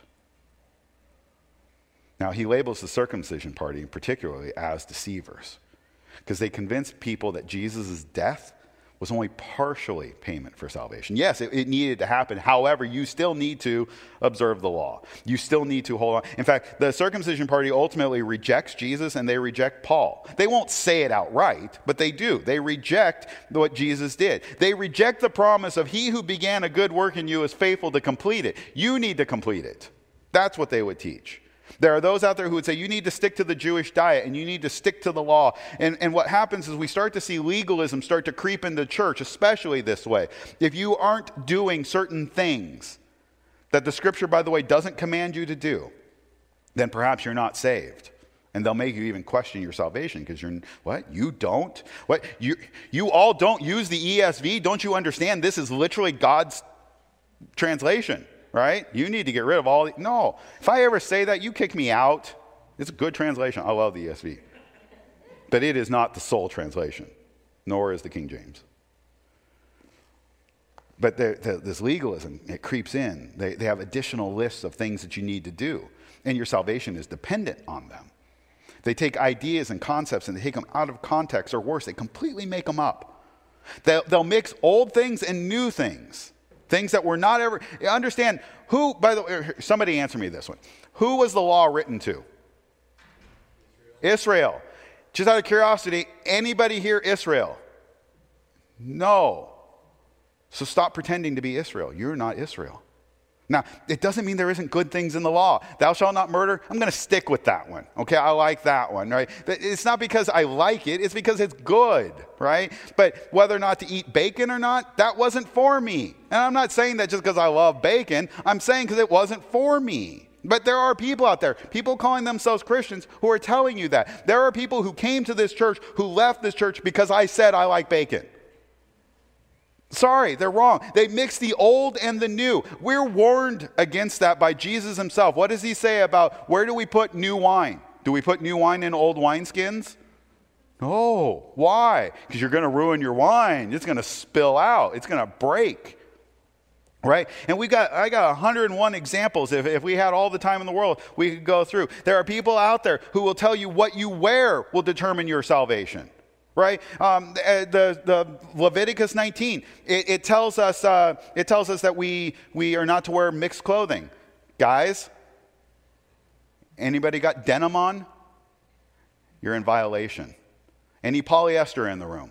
Now, he labels the circumcision party particularly as deceivers, because they convinced people that Jesus' death was only partially payment for salvation. Yes, it, it needed to happen. However, you still need to observe the law. You still need to hold on. In fact, the circumcision party ultimately rejects Jesus, and they reject Paul. They won't say it outright, but they do. They reject what Jesus did. They reject the promise of he who began a good work in you is faithful to complete it. You need to complete it. That's what they would teach. There are those out there who would say you need to stick to the Jewish diet and you need to stick to the law. And, and what happens is we start to see legalism start to creep into church, especially this way. If you aren't doing certain things that the Scripture, by the way, doesn't command you to do, then perhaps you're not saved. And they'll make you even question your salvation because you're, what? You don't? What? You, you all don't use the E S V? Don't you understand this is literally God's translation? Right? You need to get rid of all the, no. If I ever say that, you kick me out. It's a good translation. I love the E S V. But it is not the sole translation, nor is the King James. But the, the, this legalism, it creeps in. They, they have additional lists of things that you need to do, and your salvation is dependent on them. They take ideas and concepts and they take them out of context, or worse, they completely make them up. They'll, they'll mix old things and new things. Things that were not ever, understand who, by the way, somebody answer me this one. Who was the law written to? Israel. Israel. Just out of curiosity, anybody here Israel? No. So stop pretending to be Israel. You're not Israel. Now, it doesn't mean there isn't good things in the law. Thou shalt not murder. I'm going to stick with that one. Okay, I like that one, right? But it's not because I like it. It's because it's good, right? But whether or not to eat bacon or not, that wasn't for me. And I'm not saying that just because I love bacon. I'm saying because it wasn't for me. But there are people out there, people calling themselves Christians, who are telling you that. There are people who came to this church, who left this church because I said I like bacon. Sorry, they're wrong. They mix the old and the new. We're warned against that by Jesus himself. What does he say about where do we put new wine? Do we put new wine in old wineskins? No. Why? Because you're going to ruin your wine. It's going to spill out. It's going to break. Right? And we got, I got one hundred one examples. If, if we had all the time in the world, we could go through. There are people out there who will tell you what you wear will determine your salvation. Right? Um, the, the Leviticus nineteen, it, it tells us uh, it tells us that we we are not to wear mixed clothing. Guys, anybody got denim on? You're in violation. Any polyester in the room?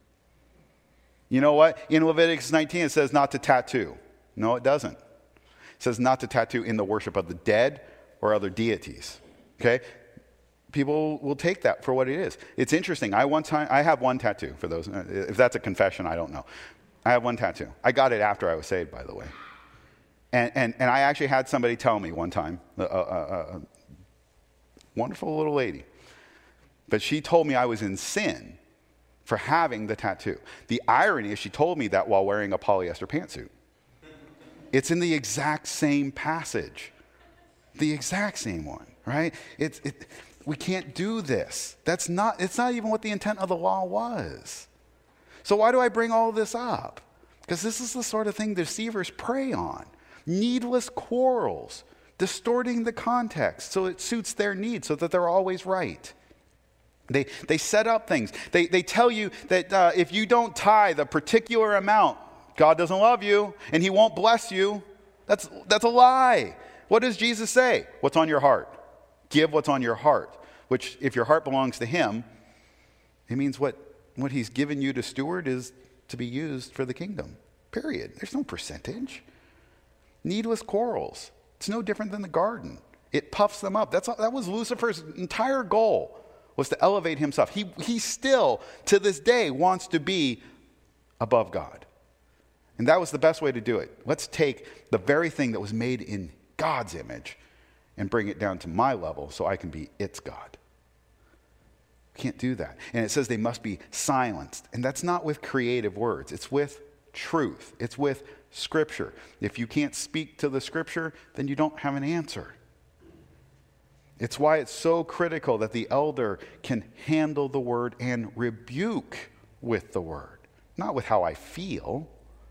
You know what? In Leviticus nineteen, it says not to tattoo. No, it doesn't. It says not to tattoo in the worship of the dead or other deities. Okay? People will take that for what it is. It's interesting. I one time I have one tattoo. For those, if that's a confession, I don't know. I have one tattoo. I got it after I was saved, by the way. And and and I actually had somebody tell me one time, a, a, a, a wonderful little lady, but she told me I was in sin for having the tattoo. The irony is she told me that while wearing a polyester pantsuit. It's in the exact same passage, the exact same one, right? It's it. We can't do this. That's not, it's not even what the intent of the law was. So why do I bring all this up? Because this is the sort of thing deceivers prey on. Needless quarrels, distorting the context so it suits their needs so that they're always right. They, they set up things. They, they tell you that uh, if you don't tithe a particular amount, God doesn't love you and he won't bless you. That's, that's a lie. What does Jesus say? What's on your heart? Give what's on your heart, which if your heart belongs to him, it means what, what he's given you to steward is to be used for the kingdom, period. There's no percentage. Needless quarrels. It's no different than the garden. It puffs them up. That's, that was Lucifer's entire goal, was to elevate himself. He, he still, to this day, wants to be above God. And that was the best way to do it. Let's take the very thing that was made in God's image and bring it down to my level so I can be its God. Can't do that. And it says they must be silenced. And that's not with creative words. It's with truth. It's with Scripture. If you can't speak to the Scripture, then you don't have an answer. It's why it's so critical that the elder can handle the word and rebuke with the word, not with how I feel.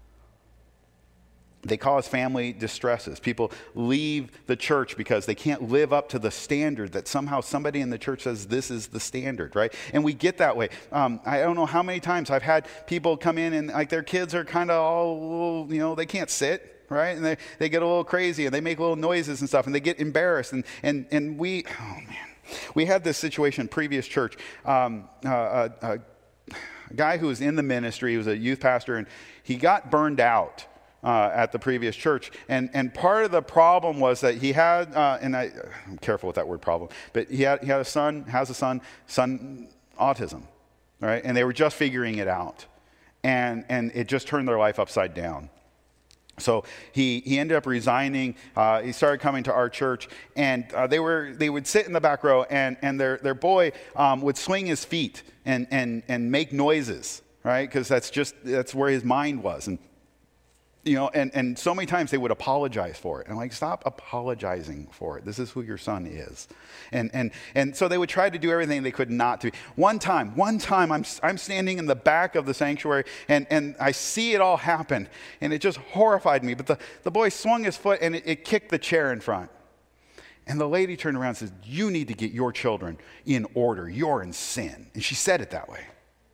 They cause family distresses. People leave the church because they can't live up to the standard that somehow somebody in the church says this is the standard, right? And we get that way. Um, I don't know how many times I've had people come in and like their kids are kind of all, you know, they can't sit, right? And they, they get a little crazy and they make little noises and stuff and they get embarrassed. And, and, and we, oh man, we had this situation in previous church. Um, uh, uh, uh, a guy who was in the ministry, he was a youth pastor, and he got burned out. Uh, at the previous church. And and part of the problem was that he had, uh, and I, I'm careful with that word problem, but he had, he had a son, has a son, son autism, right? And they were just figuring it out. And, and it just turned their life upside down. So he, he ended up resigning. Uh, he started coming to our church, and uh, they were they would sit in the back row, and, and their, their boy um, would swing his feet and, and, and make noises, right? Because that's just, that's where his mind was. And You know, and, and so many times they would apologize for it. And I'm like, stop apologizing for it. This is who your son is. And and and so they would try to do everything they could not to. One time, one time I'm I'm standing in the back of the sanctuary and, and I see it all happen. And it just horrified me. But the, the boy swung his foot and it, it kicked the chair in front. And the lady turned around and says, you need to get your children in order. You're in sin. And she said it that way.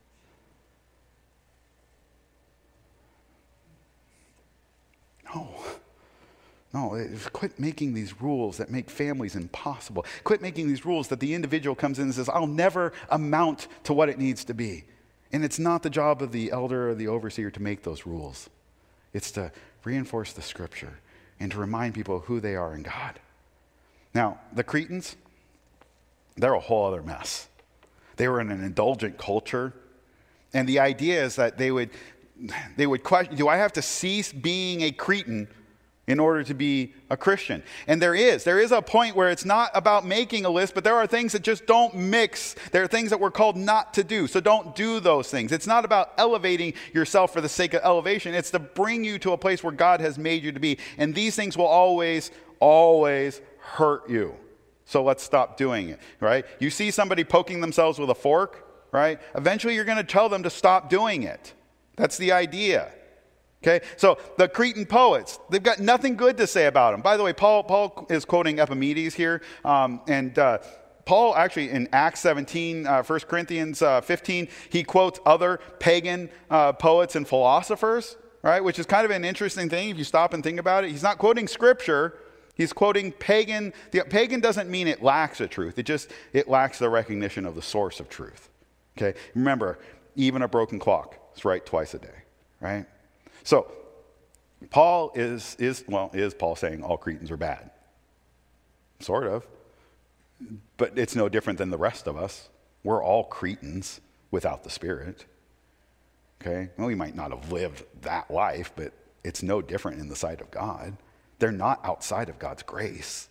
No, no, quit making these rules that make families impossible. Quit making these rules that the individual comes in and says, I'll never amount to what it needs to be. And it's not the job of the elder or the overseer to make those rules. It's to reinforce the Scripture and to remind people of who they are in God. Now, the Cretans, they're a whole other mess. They were in an indulgent culture. And the idea is that they would, they would question, do I have to cease being a Cretan in order to be a Christian? And there is. There is a point where it's not about making a list, but there are things that just don't mix. There are things that we're called not to do. So don't do those things. It's not about elevating yourself for the sake of elevation. It's to bring you to a place where God has made you to be. And these things will always, always hurt you. So let's stop doing it, right? You see somebody poking themselves with a fork, right? Eventually you're going to tell them to stop doing it. That's the idea. Okay, so the Cretan poets, they've got nothing good to say about him. By the way, Paul Paul is quoting Epimenides here, um, and uh, Paul actually in Acts seventeen, uh, First Corinthians uh, fifteen, he quotes other pagan uh, poets and philosophers, right? Which is kind of an interesting thing if you stop and think about it. He's not quoting scripture; he's quoting pagan. The pagan doesn't mean it lacks a truth; it just it lacks the recognition of the source of truth. Okay, remember, even a broken clock is right twice a day, right? So, Paul is, is, well, is Paul saying all Cretans are bad? Sort of. But it's no different than the rest of us. We're all Cretans without the Spirit. Okay? Well, we might not have lived that life, but it's no different in the sight of God. They're not outside of God's grace.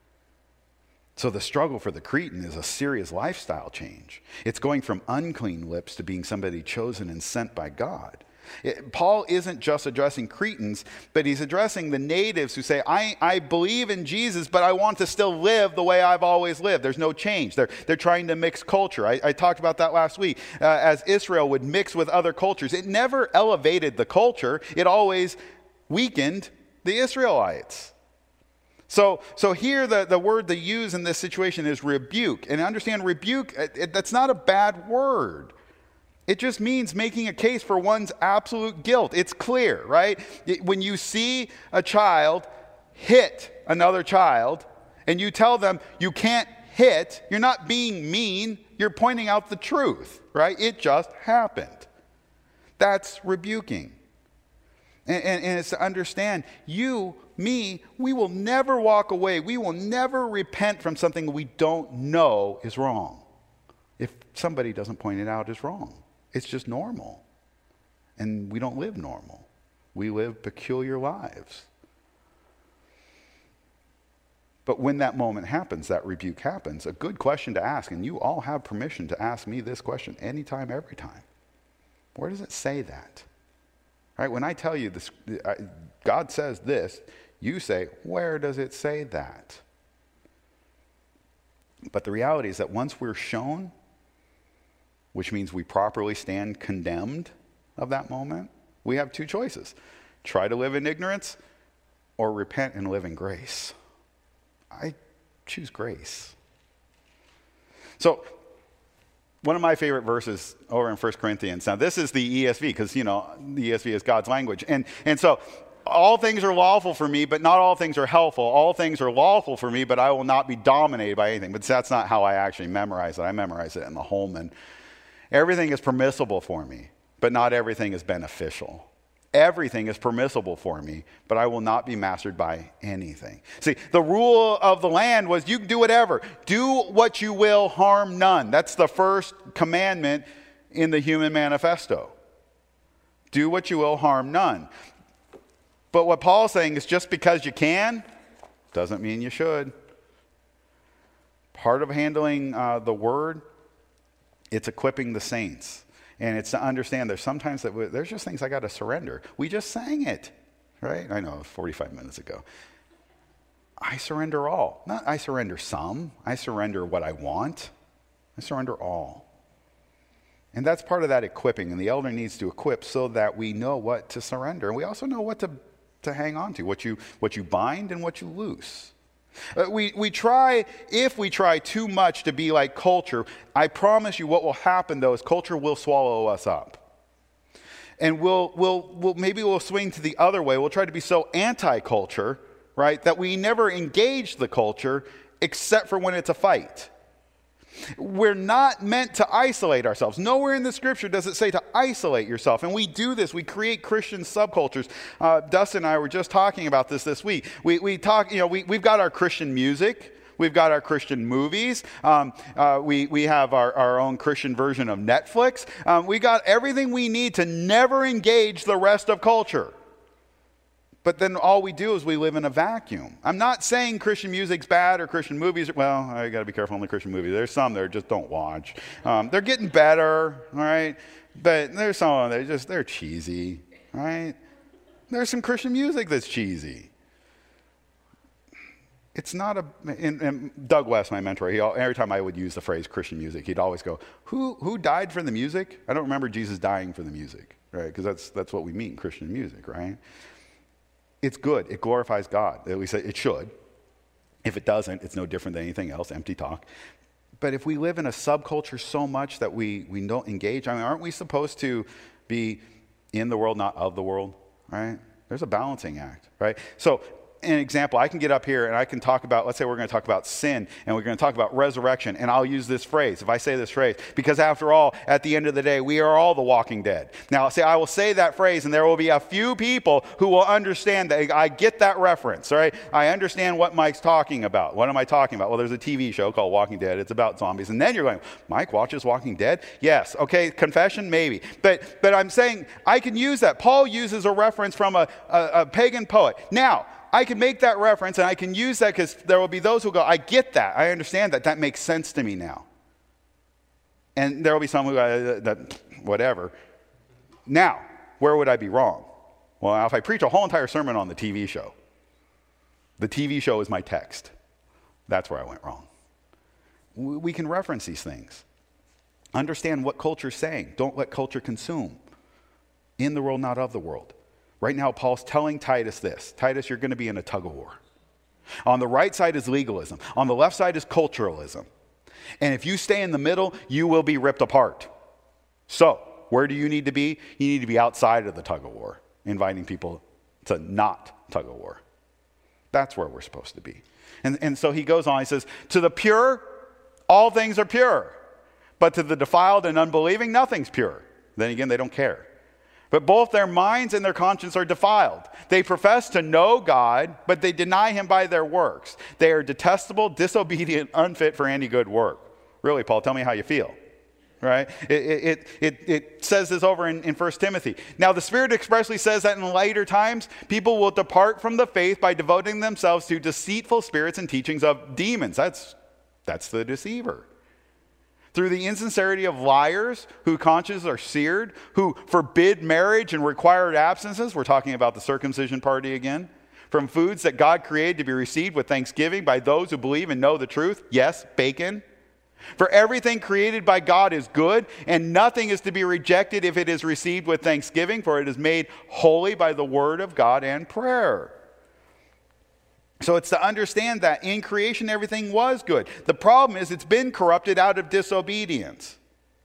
So the struggle for the Cretan is a serious lifestyle change. It's going from unclean lips to being somebody chosen and sent by God. It, Paul isn't just addressing Cretans, but he's addressing the natives who say, I, I believe in Jesus, but I want to still live the way I've always lived. There's no change. They're, they're trying to mix culture. I, I talked about that last week. Uh, as Israel would mix with other cultures, it never elevated the culture. It always weakened the Israelites. So, so here the, the word they use in this situation is rebuke. And understand, rebuke, it, it, that's not a bad word. It just means making a case for one's absolute guilt. It's clear, right? It, when you see a child hit another child and you tell them you can't hit, you're not being mean, you're pointing out the truth, right? It just happened. That's rebuking. And, and, and it's to understand, you, me, we will never walk away. We will never repent from something we don't know is wrong. If somebody doesn't point it out as wrong. It's just normal. And we don't live normal. We live peculiar lives. But when that moment happens, that rebuke happens, a good question to ask, and you all have permission to ask me this question anytime, every time. Where does it say that? Right? When I tell you this, God says this, you say, where does it say that? But the reality is that once we're shown, which means we properly stand condemned of that moment, we have two choices. Try to live in ignorance or repent and live in grace. I choose grace. So, one of my favorite verses over in First Corinthians. Now, this is the E S V because, you know, the E S V is God's language. And, and so, all things are lawful for me, but not all things are helpful. All things are lawful for me, but I will not be dominated by anything. But that's not how I actually memorize it. I memorize it in the Holman. Everything is permissible for me, but not everything is beneficial. Everything is permissible for me, but I will not be mastered by anything. See, the rule of the land was you can do whatever. Do what you will, harm none. That's the first commandment in the Human Manifesto. Do what you will, harm none. But what Paul's saying is just because you can, doesn't mean you should. Part of handling uh, the word, it's equipping the saints. And it's to understand there's sometimes that we, there's just things I got to surrender. We just sang it, right? I know, forty-five minutes ago. I surrender all. Not I surrender some. I surrender what I want. I surrender all. And that's part of that equipping. And the elder needs to equip so that we know what to surrender. And we also know what to, to hang on to, what you, what you bind and what you loose. Uh, we, we try, if we try too much to be like culture, I promise you what will happen though is culture will swallow us up. And we'll, we'll, we'll, maybe we'll swing to the other way. We'll try to be so anti-culture, right, that we never engage the culture except for when it's a fight. We're not meant to isolate ourselves. Nowhere in the scripture does it say to isolate yourself. And we do this. We create Christian subcultures. Uh, Dustin and I were just talking about this this week. We, we talk, you know, we, we've got our Christian music. We've got our Christian movies. Um, uh, we, we have our, our own Christian version of Netflix. Um, we got everything we need to never engage the rest of culture. But then all we do is we live in a vacuum. I'm not saying Christian music's bad or Christian movies. Are, well, I got to be careful on the Christian movies. There's some that just don't watch. Um, they're getting better, all right? But there's some that just, they're cheesy, right? There's some Christian music that's cheesy. It's not a, and, and Doug West, my mentor, he, every time I would use the phrase Christian music, he'd always go, who who died for the music? I don't remember Jesus dying for the music, right? Because that's, that's what we mean, Christian music, right? It's good. It glorifies God. At least it should. If it doesn't, it's no different than anything else, empty talk. But if we live in a subculture so much that we, we don't engage, I mean, aren't we supposed to be in the world, not of the world, right? There's a balancing act, right? So, an example, I can get up here and I can talk about, let's say we're going to talk about sin and we're going to talk about resurrection, and I'll use this phrase, if I say this phrase, because after all, at the end of the day, we are all the walking dead. Now, say I will say that phrase and there will be a few people who will understand that I get that reference, right? I understand what Mike's talking about. What am I talking about? Well, there's a T V show called Walking Dead. It's about zombies. And then you're going, Mike watches Walking Dead? Yes. Okay, confession? Maybe. But but I'm saying I can use that. Paul uses a reference from a, a, a pagan poet. Now, I can make that reference and I can use that because there will be those who go, I get that. I understand that. That makes sense to me now. And there will be some who go, that, whatever. Now, where would I be wrong? Well, if I preach a whole entire sermon on the T V show, the T V show is my text. That's where I went wrong. We can reference these things. Understand what culture's saying. Don't let culture consume. In the world, not of the world. Right now, Paul's telling Titus this. Titus, you're going to be in a tug of war. On the right side is legalism. On the left side is culturalism. And if you stay in the middle, you will be ripped apart. So, where do you need to be? You need to be outside of the tug of war, inviting people to not tug of war. That's where we're supposed to be. And, and so he goes on, he says, to the pure, all things are pure. But to the defiled and unbelieving, nothing's pure. Then again, they don't care. But both their minds and their conscience are defiled. They profess to know God, but they deny him by their works. They are detestable, disobedient, unfit for any good work. Really, Paul, tell me how you feel. Right? It, it, it, it says this over in, in First Timothy. Now, the Spirit expressly says that in later times, people will depart from the faith by devoting themselves to deceitful spirits and teachings of demons. That's, that's the deceiver. Through the insincerity of liars whose consciences are seared, who forbid marriage and required absences. We're talking about the circumcision party again. From foods that God created to be received with thanksgiving by those who believe and know the truth. Yes, bacon. For everything created by God is good, and nothing is to be rejected if it is received with thanksgiving, for it is made holy by the word of God and prayer. So it's to understand that in creation, everything was good. The problem is it's been corrupted out of disobedience.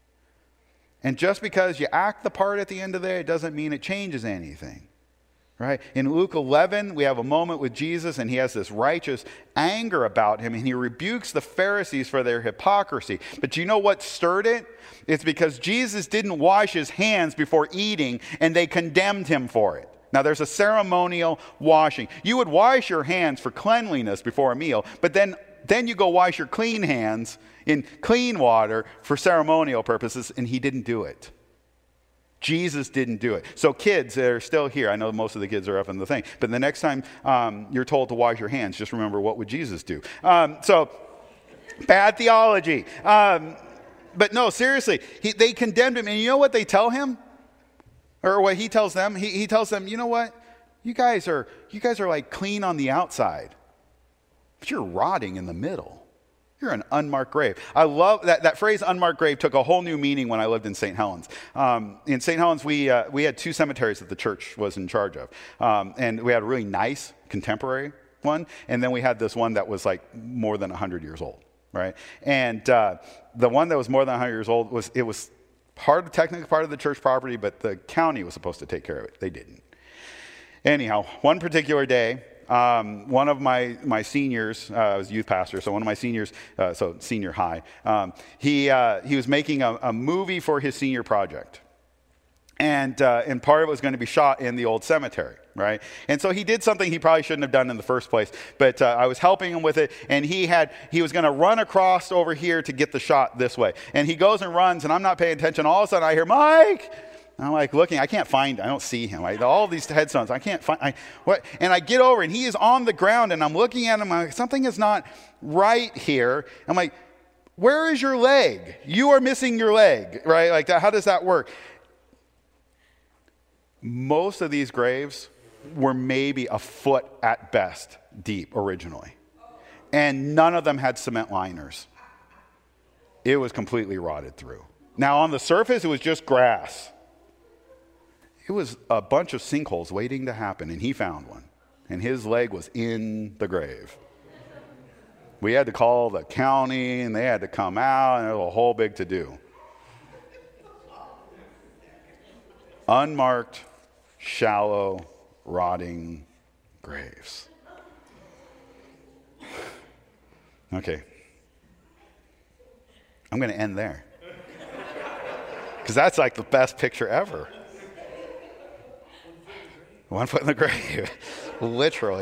And just because you act the part at the end of the day, it doesn't mean it changes anything. Right? In Luke eleven, we have a moment with Jesus, and he has this righteous anger about him, and he rebukes the Pharisees for their hypocrisy. But you know what stirred it? It's because Jesus didn't wash his hands before eating, and they condemned him for it. Now, there's a ceremonial washing. You would wash your hands for cleanliness before a meal, but then, then you go wash your clean hands in clean water for ceremonial purposes, and he didn't do it. Jesus didn't do it. So kids that are still here, I know most of the kids are up in the thing, but the next time um, you're told to wash your hands, just remember, what would Jesus do? Um, so, bad theology. Um, but no, seriously, he, they condemned him, and you know what they tell him? Or what he tells them, he, he tells them, you know what? You guys are you guys are like clean on the outside, but you're rotting in the middle. You're an unmarked grave. I love that, that phrase unmarked grave took a whole new meaning when I lived in Saint Helens. Um, in Saint Helens, we uh, we had two cemeteries that the church was in charge of. Um, and we had a really nice contemporary one, and then we had this one that was like more than one hundred years old, right? And uh, the one that was more than one hundred years old, was it was part of, technically part of the church property, but the county was supposed to take care of it. They didn't. Anyhow, one particular day, um, one of my, my seniors, uh, I was a youth pastor, so one of my seniors, uh, so senior high, um, he, uh, he was making a, a movie for his senior project. And, uh, and part of it was going to be shot in the old cemetery, right? And so he did something he probably shouldn't have done in the first place, but uh, I was helping him with it, and he had he was going to run across over here to get the shot this way. And he goes and runs, and I'm not paying attention. All of a sudden, I hear, Mike! And I'm like looking, I can't find, I don't see him. I, all these headstones, I can't find, I, what? And I get over, and he is on the ground, and I'm looking at him, I'm like, something is not right here. I'm like, where is your leg? You are missing your leg, right? Like, that, how does that work? Most of these graves were maybe a foot at best deep originally. And none of them had cement liners. It was completely rotted through. Now on the surface, it was just grass. It was a bunch of sinkholes waiting to happen, and he found one. And his leg was in the grave. We had to call the county, and they had to come out, and it was a whole big to-do. Unmarked, shallow, rotting graves. Okay. I'm going to end there. Because that's like the best picture ever. One foot in the grave. Literally.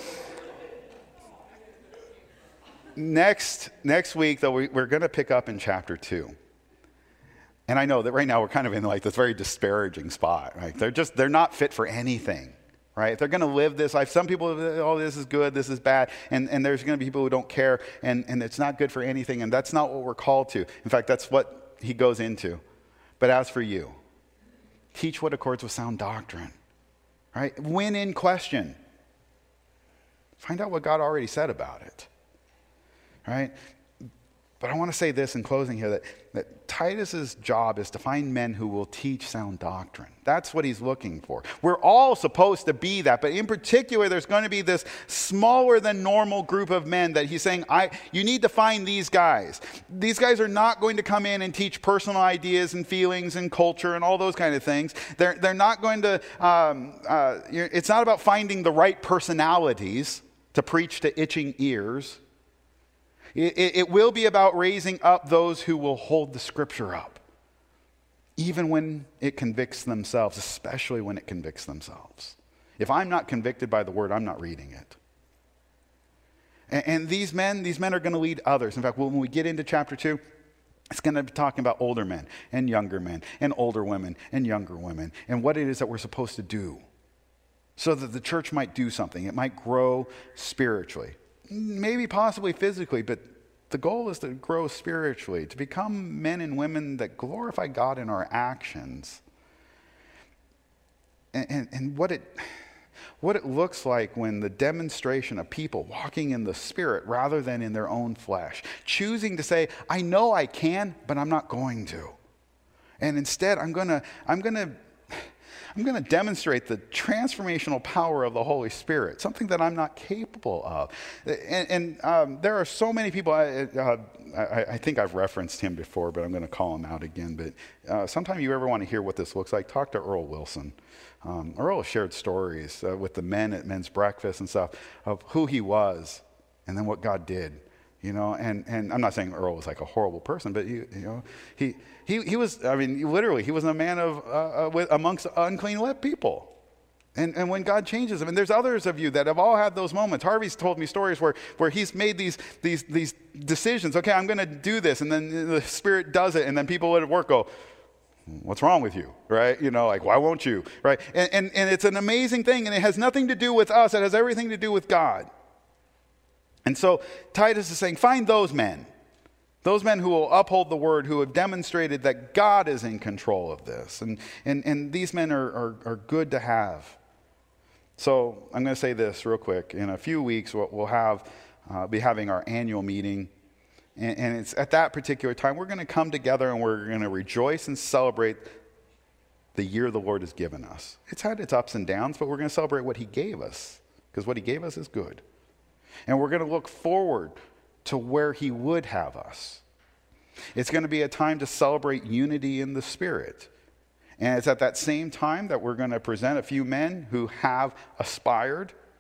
Next, next week, though, we, we're going to pick up in chapter two. And I know that right now we're kind of in like this very disparaging spot, right? They're just, they're not fit for anything, right? They're going to live this life. Some people, oh, this is good, this is bad. And, and there's going to be people who don't care, and, and it's not good for anything. And that's not what we're called to. In fact, that's what he goes into. But as for you, teach what accords with sound doctrine, right? When in question, find out what God already said about it, right? But I want to say this in closing here, that, that Titus's job is to find men who will teach sound doctrine. That's what he's looking for. We're all supposed to be that, but in particular, there's going to be this smaller than normal group of men that he's saying, I, you need to find these guys. These guys are not going to come in and teach personal ideas and feelings and culture and all those kind of things. They're, they're not going to, um, uh, it's not about finding the right personalities to preach to itching ears. It, it, it will be about raising up those who will hold the scripture up, even when it convicts themselves, especially when it convicts themselves. If I'm not convicted by the word, I'm not reading it. And, and these men, these men are going to lead others. In fact, when we get into chapter two, it's going to be talking about older men and younger men and older women and younger women and what it is that we're supposed to do so that the church might do something. It might grow spiritually. Maybe possibly physically, but the goal is to grow spiritually, to become men and women that glorify God in our actions. And, and, and what it what it looks like when the demonstration of people walking in the Spirit rather than in their own flesh, choosing to say, I know I can, but I'm not going to. And instead, I'm gonna, I'm gonna I'm going to demonstrate the transformational power of the Holy Spirit, something that I'm not capable of. And, and um, there are so many people, I, uh, I, I think I've referenced him before, but I'm going to call him out again. But uh, sometime you ever want to hear what this looks like, talk to Earl Wilson. Um, Earl has shared stories uh, with the men at men's breakfast and stuff of who he was and then what God did. You know, and, and I'm not saying Earl was like a horrible person, but he, you know, he he he was. I mean, literally, he was a man of uh, uh, with, amongst unclean lipped people. And and when God changes him, and there's others of you that have all had those moments. Harvey's told me stories where where he's made these these these decisions. Okay, I'm going to do this, and then the Spirit does it, and then people at work go, what's wrong with you, right? You know, like, why won't you, right? And and and it's an amazing thing, and it has nothing to do with us. It has everything to do with God. And so Titus is saying, find those men, those men who will uphold the word, who have demonstrated that God is in control of this. And, and, and these men are, are, are good to have. So I'm going to say this real quick. In a few weeks, we'll, we'll have, uh, be having our annual meeting. And, and it's at that particular time, we're going to come together and we're going to rejoice and celebrate the year the Lord has given us. It's had its ups and downs, but we're going to celebrate what he gave us, because what he gave us is good. And we're going to look forward to where he would have us. It's going to be a time to celebrate unity in the Spirit. And it's at that same time that we're going to present a few men who have aspired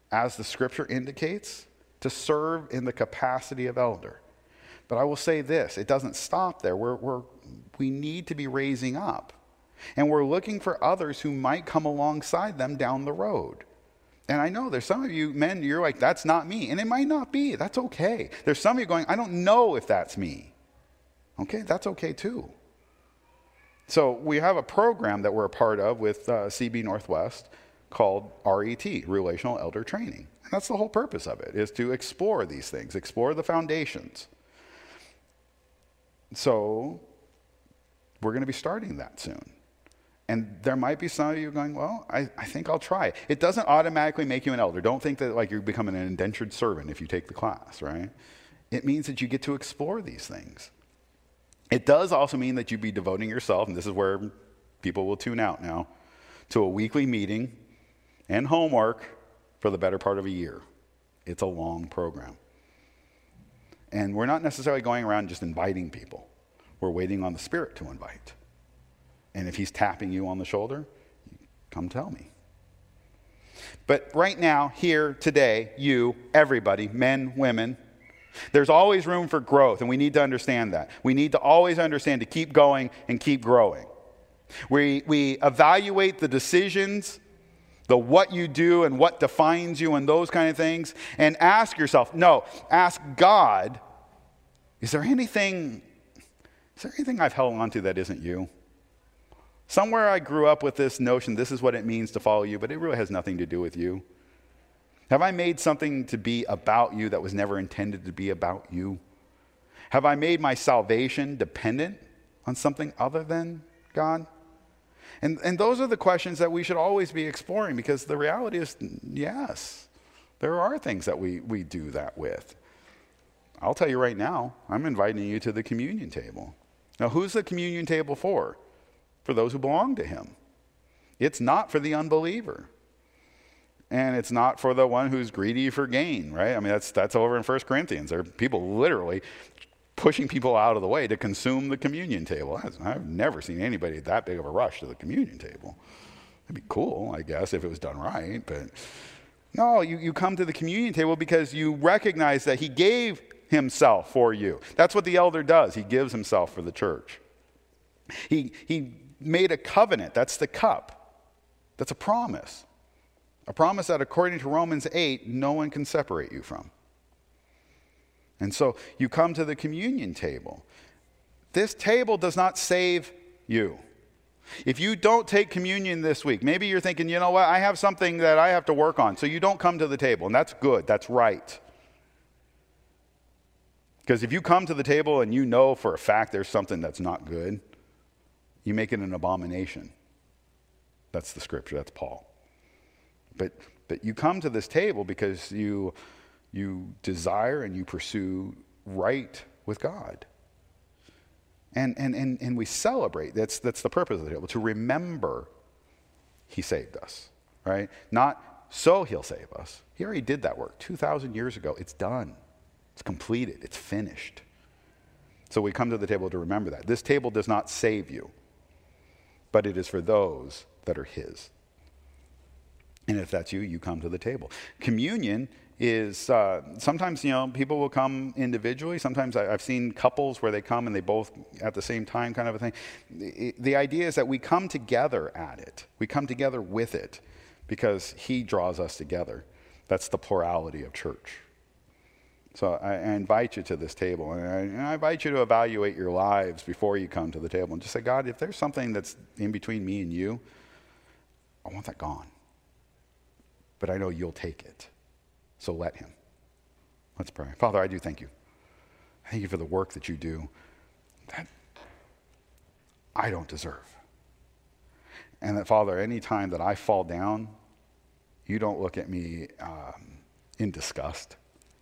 as the scripture indicates, to serve in the capacity of elder. But I will say this, it doesn't stop there. We're, we're, we need to be raising up. And we're looking for others who might come alongside them down the road. And I know there's some of you men, you're like, that's not me. And it might not be. That's okay. There's some of you going, I don't know if that's me. Okay, that's okay too. So we have a program that we're a part of with uh, C B Northwest called R E T, Relational Elder Training. And that's the whole purpose of it, is to explore these things, explore the foundations. So we're going to be starting that soon. And there might be some of you going, well, I, I think I'll try it. It doesn't automatically make you an elder. Don't think that like you're becoming an indentured servant if you take the class, right? It means that you get to explore these things. It does also mean that you'd be devoting yourself, and this is where people will tune out now, to a weekly meeting and homework for the better part of a year. It's a long program. And we're not necessarily going around just inviting people. We're waiting on the Spirit to invite. And if he's tapping you on the shoulder, come tell me. But right now, here, today, you, everybody, men, women, there's always room for growth, and we need to understand that. We need to always understand to keep going and keep growing. We, we evaluate the decisions, the what you do and what defines you and those kind of things, and ask yourself, no, ask God, is there anything, is there anything I've held on to that isn't you? Somewhere I grew up with this notion, this is what it means to follow you, but it really has nothing to do with you. Have I made something to be about you that was never intended to be about you? Have I made my salvation dependent on something other than God? And, and those are the questions that we should always be exploring, because the reality is, yes, there are things that we, we do that with. I'll tell you right now, I'm inviting you to the communion table. Now, who's the communion table for? For those who belong to him. It's not for the unbeliever. And it's not for the one who's greedy for gain, right? I mean, that's that's over in First Corinthians. There are people literally pushing people out of the way to consume the communion table. I've never seen anybody that big of a rush to the communion table. It'd be cool, I guess, if it was done right. But no, you, you come to the communion table because you recognize that he gave himself for you. That's what the elder does. He gives himself for the church. He, he made a covenant. That's the cup. That's a promise. A promise that according to Romans eight, no one can separate you from. And so you come to the communion table. This table does not save you. If you don't take communion this week, maybe you're thinking, you know what, I have something that I have to work on. So you don't come to the table, and that's good. That's right. Because if you come to the table and you know for a fact there's something that's not good, you make it an abomination. That's the scripture. That's Paul. But but you come to this table because you you desire and you pursue right with God. And and and, and we celebrate. That's that's the purpose of the table, to remember he saved us. Right? Not so he'll save us. He already did that work two thousand years ago. It's done. It's completed. It's finished. So we come to the table to remember that. This table does not save you, but it is for those that are his. And if that's you, you come to the table. Communion is, uh, sometimes, you know, people will come individually. Sometimes I, I've seen couples where they come and they both at the same time, kind of a thing. The, the idea is that we come together at it. We come together with it because he draws us together. That's the plurality of church. So I, I invite you to this table, and I, and I invite you to evaluate your lives before you come to the table and just say, God, if there's something that's in between me and you, I want that gone. But I know you'll take it. So let him. Let's pray. Father, I do thank you. Thank you for the work that you do that I don't deserve. And that, Father, any time that I fall down, you don't look at me um, in disgust.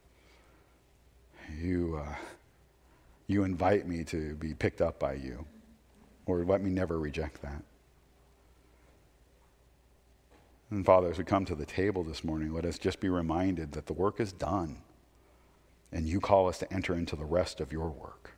You, uh, you invite me to be picked up by you, or let me never reject that. And Father, as we come to the table this morning, let us just be reminded that the work is done, and you call us to enter into the rest of your work.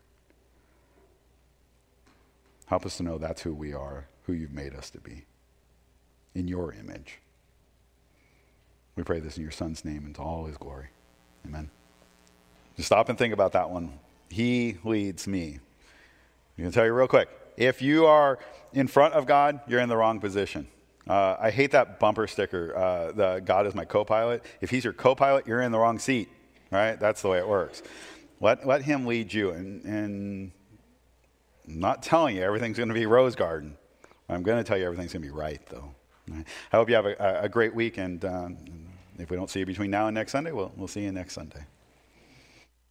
Help us to know that's who we are, who you've made us to be, in your image. We pray this in your Son's name and to all his glory. Amen. Just stop and think about that one. He leads me. I'm going to tell you real quick. If you are in front of God, you're in the wrong position. Uh, I hate that bumper sticker, uh, the God is my co-pilot. If he's your co-pilot, you're in the wrong seat, right? That's the way it works. Let let him lead you. And, and I'm not telling you everything's going to be rose garden. I'm going to tell you everything's going to be right, though. Right? I hope you have a, a great week, and um, if we don't see you between now and next Sunday, we'll, we'll see you next Sunday.